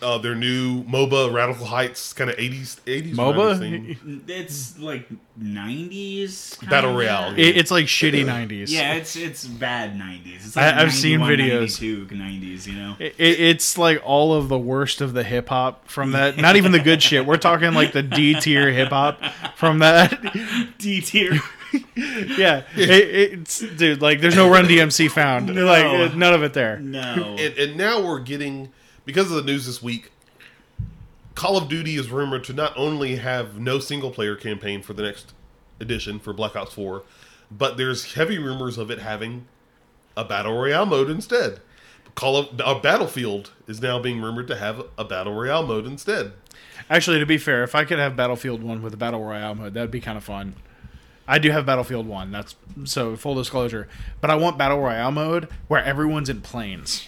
their new MOBA, Radical Heights, kind of 80s MOBA? thing. It's like 90s kinda. Battle Royale. It's like shitty 90s. Yeah, it's bad 90s. It's like I've seen 91, videos. 92 90s, you know. It's like all of the worst of the hip hop from that. Not even the good shit. We're talking like the D tier hip hop from that. D tier. Yeah, it's dude. Like, there's no Run DMC found. No. Like, none of it there. No. And now we're getting, because of the news this week, Call of Duty is rumored to not only have no single player campaign for the next edition for Black Ops 4, but there's heavy rumors of it having a battle royale mode instead. Battlefield is now being rumored to have a battle royale mode instead. Actually, to be fair, if I could have Battlefield 1 with a battle royale mode, that'd be kind of fun. I do have Battlefield 1. That's so full disclosure. But I want battle royale mode where everyone's in planes.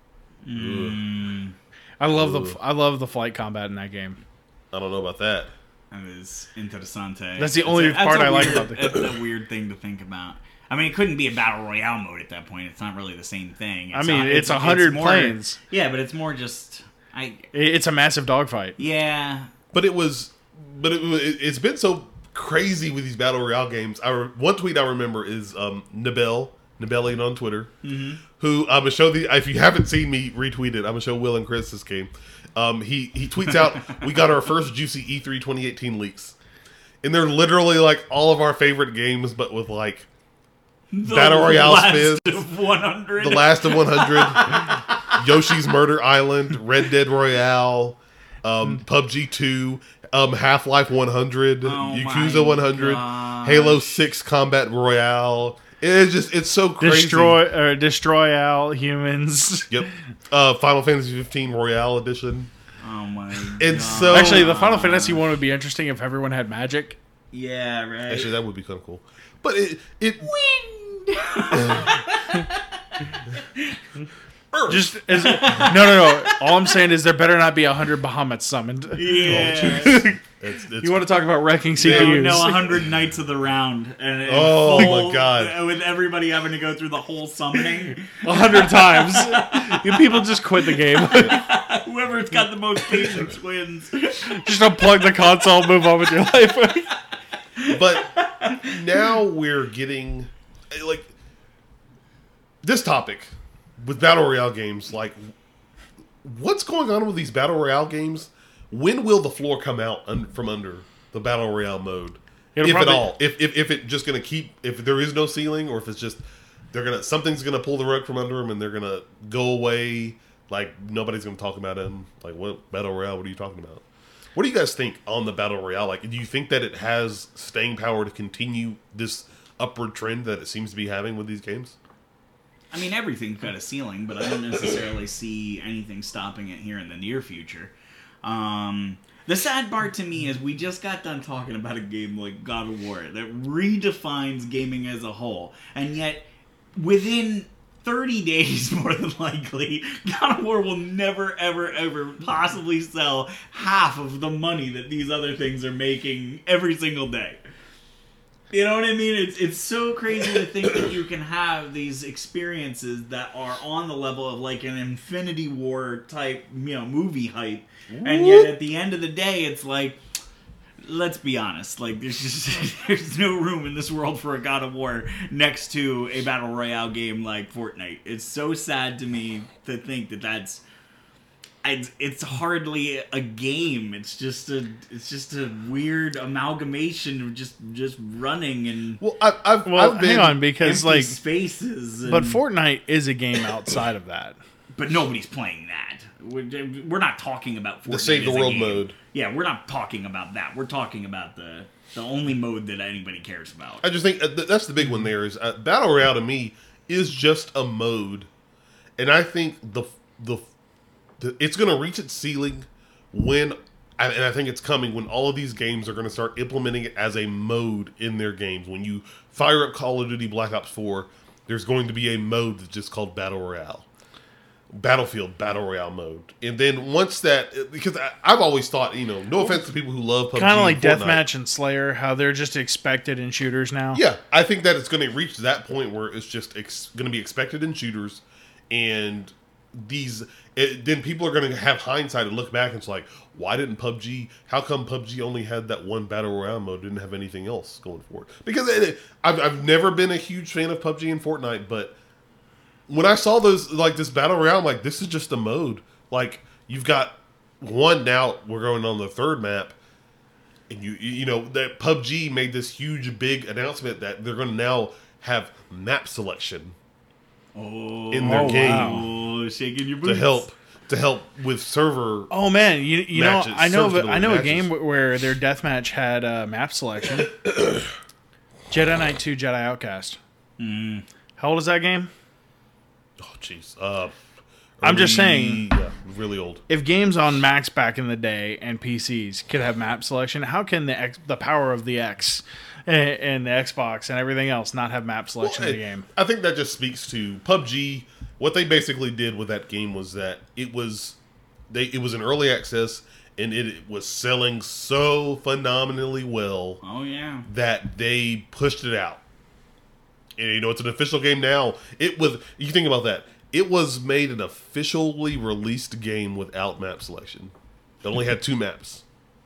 I love the flight combat in that game. I don't know about that. That is interessante. That's the only part I like about it. It's a weird thing to think about. I mean, it couldn't be a battle royale mode at that point. It's not really the same thing. It's 100 planes. Yeah, but it's more just It's a massive dogfight. Yeah. It's been so crazy with these battle royale games. One tweet I remember is Nibellion on Twitter, who I'm gonna show if you haven't seen me retweet it, I'm gonna show Will and Chris this game. He tweets out, "We got our first juicy E3 2018 leaks," and they're literally like all of our favorite games, but with like battle royale spins. The Last of 100, Yoshi's Murder Island, Red Dead Royale, PUBG 2. Half-Life 100, Yakuza 100, Halo 6 Combat Royale. It's so crazy. Destroy all humans. Yep. Final Fantasy 15 Royale Edition. Oh my god. And so actually, the Final Fantasy one would be interesting if everyone had magic. Yeah, right. Actually, that would be kind of cool. But it just as no. All I'm saying is there better not be 100 Bahamut summoned. Yeah. You want to talk about wrecking Yeah, CPUs? no, 100 Knights of the Round. And Oh my god. With everybody having to go through the whole summoning. 100 times. People just quit the game. Whoever's got the most patience wins. Just unplug the console, move on with your life. But now we're getting like this topic with battle royale games. Like, what's going on with these battle royale games? When will the floor come out from under the battle royale mode, if at all? If it just going to keep, if there is no ceiling, or if it's just something's gonna pull the rug from under them and they're gonna go away. Like, nobody's gonna talk about them. Like, what battle royale? What are you talking about? What do you guys think on the battle royale? Like, do you think that it has staying power to continue this upward trend that it seems to be having with these games? I mean, everything's got a ceiling, but I don't necessarily see anything stopping it here in the near future. The sad part to me is we just got done talking about a game like God of War that redefines gaming as a whole, and yet within 30 days, more than likely, God of War will never, ever, ever possibly sell half of the money that these other things are making every single day. You know what I mean? It's so crazy to think that you can have these experiences that are on the level of like an Infinity War type, movie hype, and yet at the end of the day, it's like, let's be honest, like there's no room in this world for a God of War next to a battle royale game like Fortnite. It's so sad to me to think that that's. It's hardly a game. It's just a weird amalgamation of just running and I've been hang on, because empty like spaces. but Fortnite is a game outside of that. But nobody's playing that. We're not talking about Fortnite the Save the as a World game. mode. Yeah, we're not talking about that. We're talking about the only mode that anybody cares about. I just think that's the big one. There is battle royale to me is just a mode, and I think it's going to reach its ceiling and I think it's coming when all of these games are going to start implementing it as a mode in their games. When you fire up Call of Duty Black Ops 4, there's going to be a mode that's just called Battle Royale. Battlefield Battle Royale mode. And then once that, because I've always thought, no offense to people who love PUBG, kind of like Fortnite. Deathmatch and Slayer, how they're just expected in shooters now. Yeah, I think that it's going to reach that point where it's just going to be expected in shooters, and then people are going to have hindsight and look back and it's like, why didn't PUBG? How come PUBG only had that one battle royale mode, didn't have anything else going for it? Because I've never been a huge fan of PUBG and Fortnite, but when I saw those like this battle royale, I'm like, this is just a mode. Like you've got one now. We're going on the third map. And you know that PUBG made this huge big announcement that they're going to now have map selection in their game shaking your boots. to help with server. Oh man, you matches, know I know a matches. game where their deathmatch had map selection. Jedi Knight 2 Jedi Outcast. How old is that game? Oh jeez. I'm just saying, really old. If games on Macs back in the day and PCs could have map selection, how can the power of the X and the Xbox and everything else not have map selection in the game? I think that just speaks to PUBG. What they basically did with that game was that it was an early access and it was selling so phenomenally well. Oh yeah, that they pushed it out. And you know it's an official game now. You think about that. It was made an officially released game without map selection. It only had 2 maps.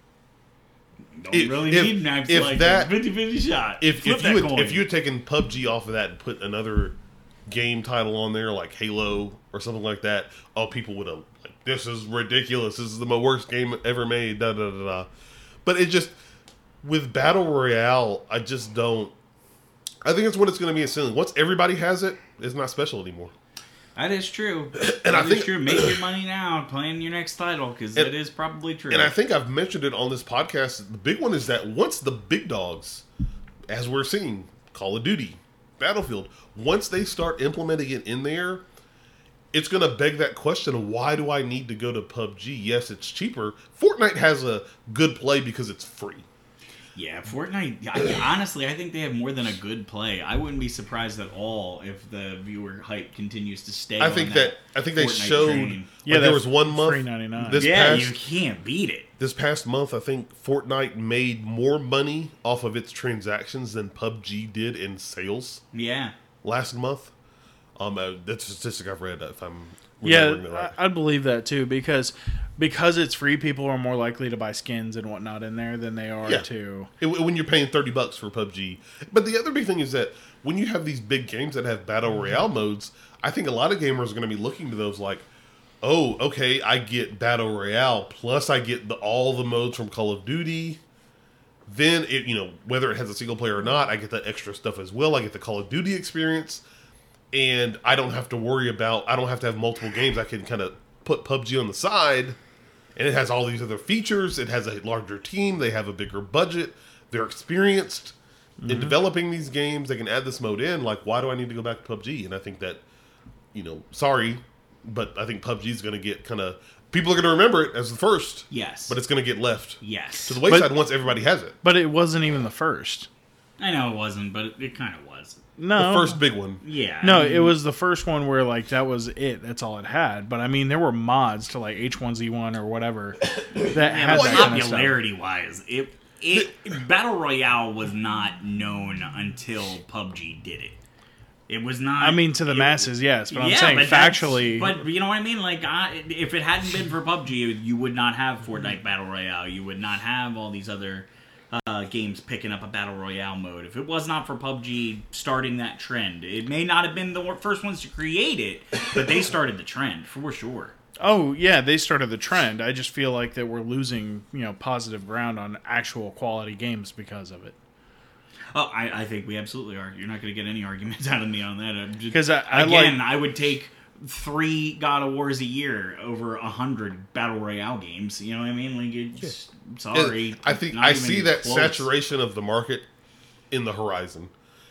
Don't really need map selection. 50-50 shot. If you had taken PUBG off of that and put another game title on there like Halo or something like that, people would have like, this is ridiculous. This is the worst game ever made. Da da da da. But it just with Battle Royale, I just don't. I think it's what it's going to be a ceiling. Once everybody has it, it's not special anymore. That is true. And I think it's true. Make your money now, playing your next title, because it is probably true. And I think I've mentioned it on this podcast. The big one is that once the big dogs, as we're seeing, Call of Duty, Battlefield, once they start implementing it in there, it's going to beg that question of why do I need to go to PUBG? Yes, it's cheaper. Fortnite has a good play because it's free. Yeah, Fortnite, honestly, I think they have more than a good play. I wouldn't be surprised at all if the viewer hype continues to stay. I think they Fortnite showed. train. Yeah, there was one month. $3.99. You can't beat it. This past month, I think Fortnite made more money off of its transactions than PUBG did in sales. Yeah. Last month. That's a statistic I've read. If I'm remembering that right. I'd believe that too because it's free. People are more likely to buy skins and whatnot in there than they are to when you're paying $30 for PUBG. But the other big thing is that when you have these big games that have battle royale modes, I think a lot of gamers are going to be looking to those like, oh, okay, I get battle royale plus I get all the modes from Call of Duty. Then whether it has a single player or not, I get that extra stuff as well. I get the Call of Duty experience. And I don't have to worry about, I don't have to have multiple games. I can kind of put PUBG on the side, and it has all these other features. It has a larger team. They have a bigger budget. They're experienced in developing these games. They can add this mode in. Like, why do I need to go back to PUBG? And I think that, sorry, but I think PUBG is going to get kind of, people are going to remember it as the first. Yes. But it's going to get left to the wayside once everybody has it. But it wasn't even the first. I know it wasn't, but it kind of was. No. The first big one. Yeah. No, it was the first one where, like, that was it. That's all it had. But, I mean, there were mods to, like, H1Z1 or whatever that had that kind of stuff. Popularity-wise, Battle Royale was not known until PUBG did it. It was not... I mean, to the masses, yes. But I'm saying factually... But, you know what I mean? Like, if it hadn't been for PUBG, you would not have Fortnite Battle Royale. You would not have all these other... games picking up a battle royale mode. If it was not for PUBG starting that trend, it may not have been the first ones to create it, but they started the trend for sure. Oh yeah, they started the trend. I just feel like that we're losing, positive ground on actual quality games because of it. Oh, I think we absolutely are. You're not going to get any arguments out of me on that. Because I would take 3 God of Wars a year over 100 battle royale games. You know what I mean? Like, sorry. I think I see that saturation of the market in the horizon.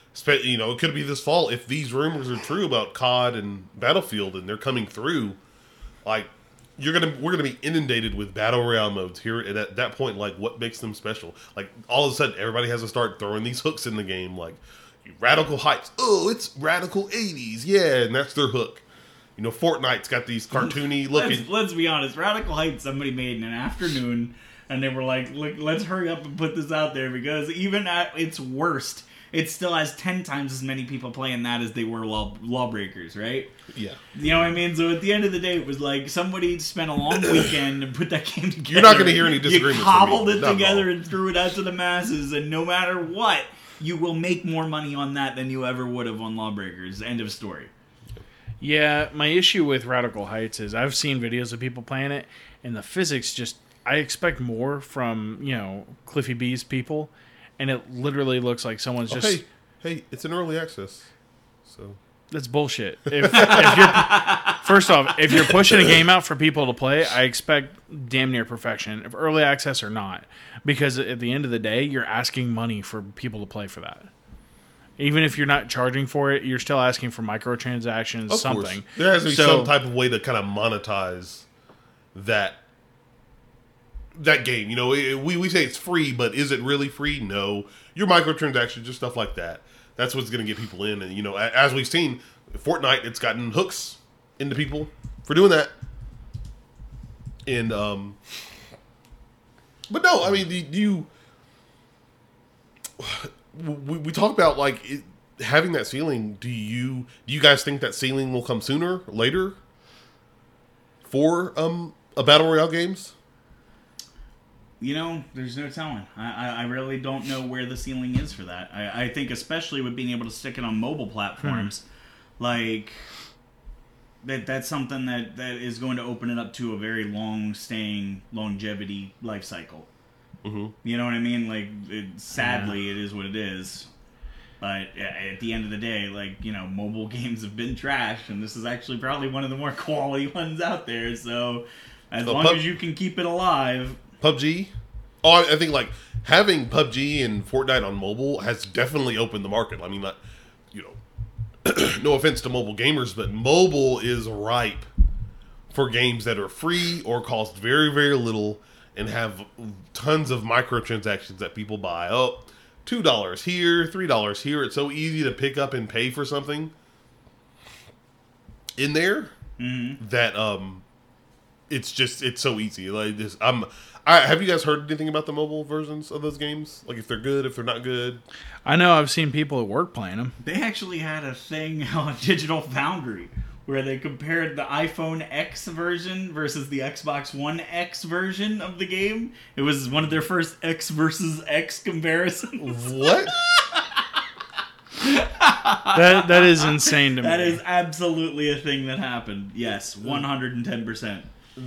It could be this fall if these rumors are true about COD and Battlefield, and they're coming through. Like, we're gonna be inundated with battle royale modes here, and at that point, like, what makes them special? Like, all of a sudden, everybody has to start throwing these hooks in the game, like Radical Heights. Oh, it's Radical 80s, yeah, and that's their hook. Fortnite's got these cartoony looking. Let's be honest. Radical Heights somebody made in an afternoon and they were like, "Look, let's hurry up and put this out there because even at its worst, it still has 10 times as many people playing that as they were Lawbreakers, right? Yeah. You know what I mean? So at the end of the day, it was like somebody spent a long weekend and put that game together. You're not going to hear any disagreements. You cobbled it together and threw it out to the masses, and no matter what, you will make more money on that than you ever would have on Lawbreakers. End of story. Yeah, my issue with Radical Heights is I've seen videos of people playing it, and the physics just... I expect more from, Cliffy B's people, and it literally looks like someone's just... Hey, it's an early access, so... That's bullshit. If you're, first off, if you're pushing a game out for people to play, I expect damn near perfection, if early access or not. Because at the end of the day, you're asking money for people to play for that. Even if you're not charging for it, you're still asking for microtransactions, something. Course. There has to be some type of way to kind of monetize that game. We say it's free, but is it really free? No. Your microtransactions, just stuff like that. That's what's going to get people in. And, as we've seen, Fortnite, it's gotten hooks into people for doing that. And, but no, I mean, we talk about, having that ceiling. Do you guys think that ceiling will come sooner or later for, a Battle Royale games? There's no telling. I really don't know where the ceiling is for that. I think especially with being able to stick it on mobile platforms, that's something that is going to open it up to a very long-staying longevity life cycle. Mm-hmm. You know what I mean? Sadly, it is what it is. But at the end of the day, mobile games have been trash, and this is actually probably one of the more quality ones out there. So as long as you can keep it alive... PUBG? Oh, I think having PUBG and Fortnite on mobile has definitely opened the market. I mean, no offense to mobile gamers, but mobile is ripe for games that are free or cost very, very little and have tons of microtransactions that people buy. Oh, $2 here, $3 here. It's so easy to pick up and pay for something in there that it's so easy. Have you guys heard anything about the mobile versions of those games? If they're good, if they're not good? I know I've seen people at work playing them. They actually had a thing on Digital Foundry where they compared the iPhone X version versus the Xbox One X version of the game. It was one of their first X versus X comparisons. What? That is insane to me. That is absolutely a thing that happened. Yes, 110%.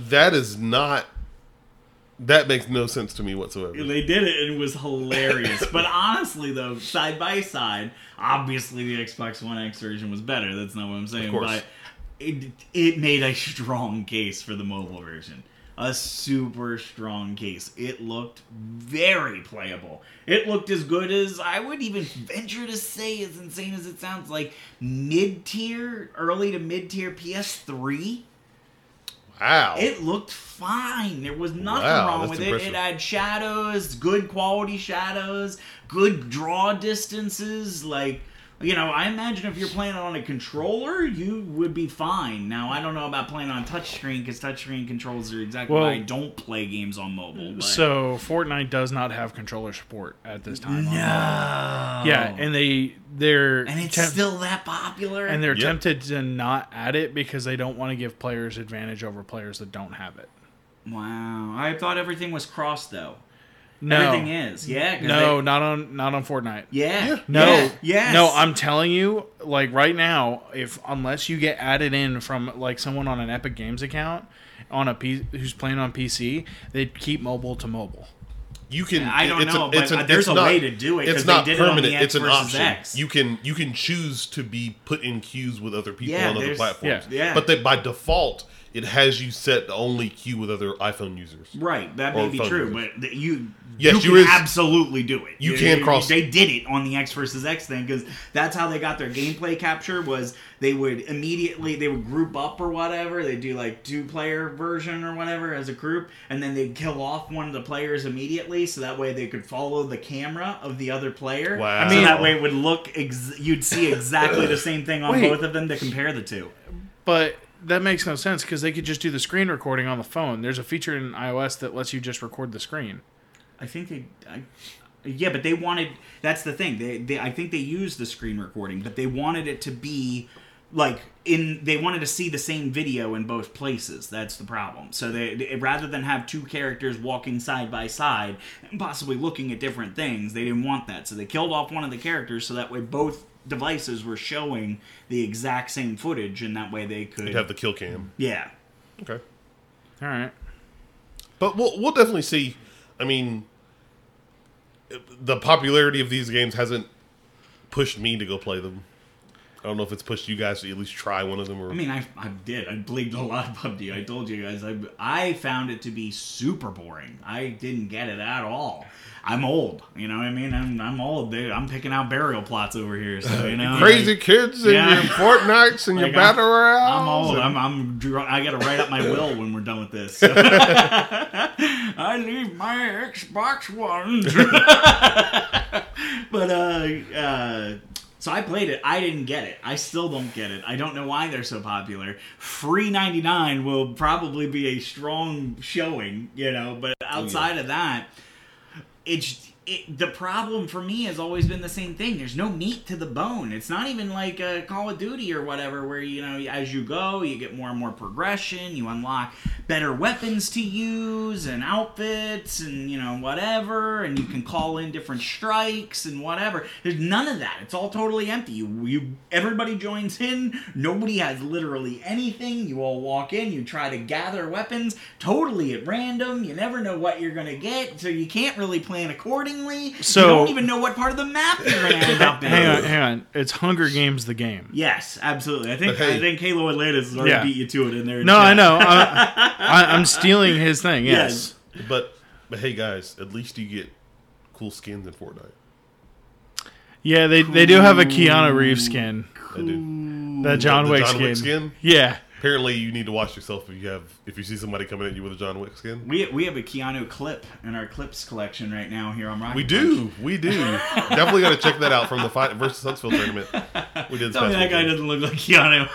That makes no sense to me whatsoever. They did it and it was hilarious. But honestly, though, side by side, obviously the Xbox One X version was better. That's not what I'm saying. But it made a strong case for the mobile version. A super strong case. It looked very playable. It looked as good as, I would even venture to say, as insane as it sounds, mid-tier, early to mid-tier PS3. Wow. It looked fine. There was nothing wrong with it. It had shadows, good quality shadows, good draw distances. I imagine if you're playing on a controller, you would be fine. Now, I don't know about playing on touchscreen, because touchscreen controls are exactly why I don't play games on mobile. But. So, Fortnite does not have controller support at this time. No. Yeah, and they're... And it's still that popular? And they're tempted to not add it because they don't want to give players advantage over players that don't have it. Wow. I thought everything was cross, though. No. Everything is. Yeah. No, not on Fortnite. Yeah. No. Yeah. Yes. No, I'm telling you, right now, unless you get added in from someone on an Epic Games account who's playing on PC, they keep mobile to mobile. You can. I don't know, but there's a way to do it. It's not permanent. It's an option. X. You can choose to be put in queues with other people on other platforms. Yeah. But by default, it has you set to only queue with other iPhone users. Right. That may be true, but you Yes, can absolutely do it. You can cross. They did it on the X versus X thing because that's how they got their gameplay capture. Was they would group up or whatever. They'd do 2-player version or whatever as a group, and then they'd kill off one of the players immediately, so that way they could follow the camera of the other player. Wow. So that way it would look. You'd see exactly the same thing on both of them to compare the two. But that makes no sense because they could just do the screen recording on the phone. There's a feature in iOS that lets you just record the screen. I think yeah, but they wanted. That's the thing. I think they used the screen recording, but they wanted it to be like they wanted to see the same video in both places. That's the problem. So they rather than have two characters walking side by side and possibly looking at different things, they didn't want that. So they killed off one of the characters so that way both devices were showing the exact same footage, and that way they could You'd have the kill cam. Yeah. Okay. All right. But we'll definitely see. I mean, the popularity of these games hasn't pushed me to go play them. I don't know if it's pushed you guys to at least try one of them. Or... I mean, I did. I played a lot of PUBG. I told you guys. I found it to be super boring. I didn't get it at all. I'm old. You know what I mean? I'm old, dude. I'm picking out burial plots over here. So you know, crazy kids and your Fortnites and your battle royales. I'm old. I got to write up my will when we're done with this. So. I leave my Xbox One. But so I played it. I didn't get it. I still don't get it. I don't know why they're so popular. Free 99 will probably be a strong showing, you know, but outside of that, the problem for me has always been the same thing. There's no meat to the bone. It's not even like a Call of Duty or whatever where, you know, as you go, you get more and more progression. You unlock better weapons to use and outfits and, you know, whatever. And you can call in different strikes and whatever. There's none of that. It's all totally empty. Everybody joins in. Nobody has literally anything. You all walk in. You try to gather weapons totally at random. You never know what you're going to get. So you can't really plan accordingly. So you don't even know what part of the map you're going to end up in. Hang on. It's Hunger Games the game. Yes, absolutely. I think Halo Atlantis has already beat you to it in there. No, I know. I'm stealing his thing. Yes. But hey, guys, at least you get cool skins in Fortnite. Yeah, they do have a Keanu Reeves skin. They do. That John Wick skin. Yeah. Apparently, you need to watch yourself if you see somebody coming at you with a John Wick skin. We have a Keanu clip in our clips collection right now here on Rocket We do. Definitely got to check that out from the Fight versus Huntsville tournament. We did. Tell me that guy doesn't look like Keanu.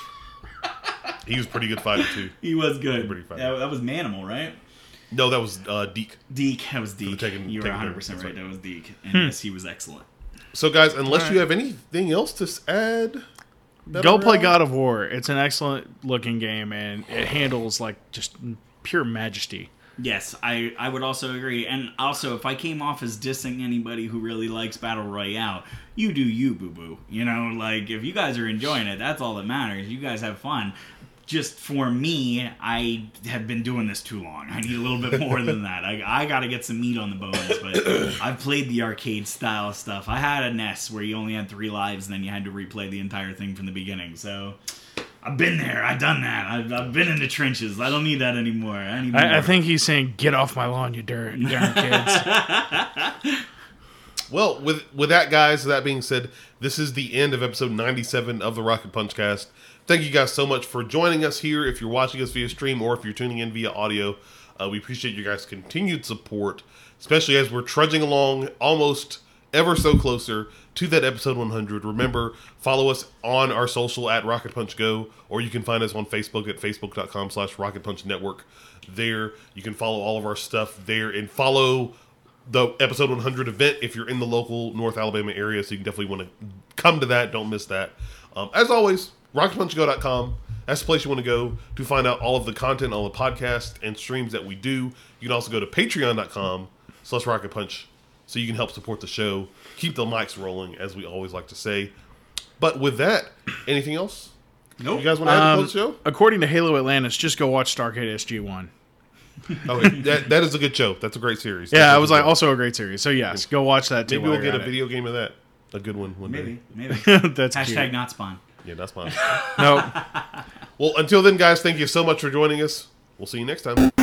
He was a pretty good fighter too. He was good. Pretty fighter. Yeah, that was Manimal, right? No, that was Deke. That was Deke. You were 100% right. That was Deke, and yes, he was excellent. So, guys, unless you have anything else to add. Go play God of War. It's an excellent looking game, and it handles like just pure majesty. Yes, I would also agree. And also, if I came off as dissing anybody who really likes Battle Royale, you do you, boo-boo. You know, like, if you guys are enjoying it, that's all that matters. You guys have fun. Just for me, I have been doing this too long. I need a little bit more than that. I got to get some meat on the bones, but I've played the arcade style stuff. I had a NES where you only had 3 lives and then you had to replay the entire thing from the beginning. So I've been there. I've done that. I've been in the trenches. I don't need that anymore. I think he's saying, "Get off my lawn, you darn kids." Well, with that, guys, that being said, this is the end of episode 97 of the Rocket Punch Cast. Thank you guys so much for joining us here. If you're watching us via stream or if you're tuning in via audio, we appreciate you guys' continued support, especially as we're trudging along almost ever so closer to that episode 100. Remember, follow us on our social at Rocket Punch Go, or you can find us on Facebook at facebook.com/Rocket Punch Network. There, you can follow all of our stuff there and follow the episode 100 event if you're in the local North Alabama area, so you can definitely want to come to that. Don't miss that. As always, RocketPunchGo.com. That's the place you want to go to find out all of the content, all the podcasts and streams that we do. You can also go to Patreon.com/RocketPunch so you can help support the show, keep the mics rolling, as we always like to say. But with that, anything else? Nope. You guys want to add to the show? According to Halo Atlantis, just go watch Stargate SG-1. Okay, that is a good show. That's a great series. Yeah, it was also a great series. So yes, go watch that too. Maybe we'll get a video game of that. A good one day. Maybe. That's Hashtag cute. not spawn. Yeah, that's fine. No. Well, until then, guys, thank you so much for joining us. We'll see you next time.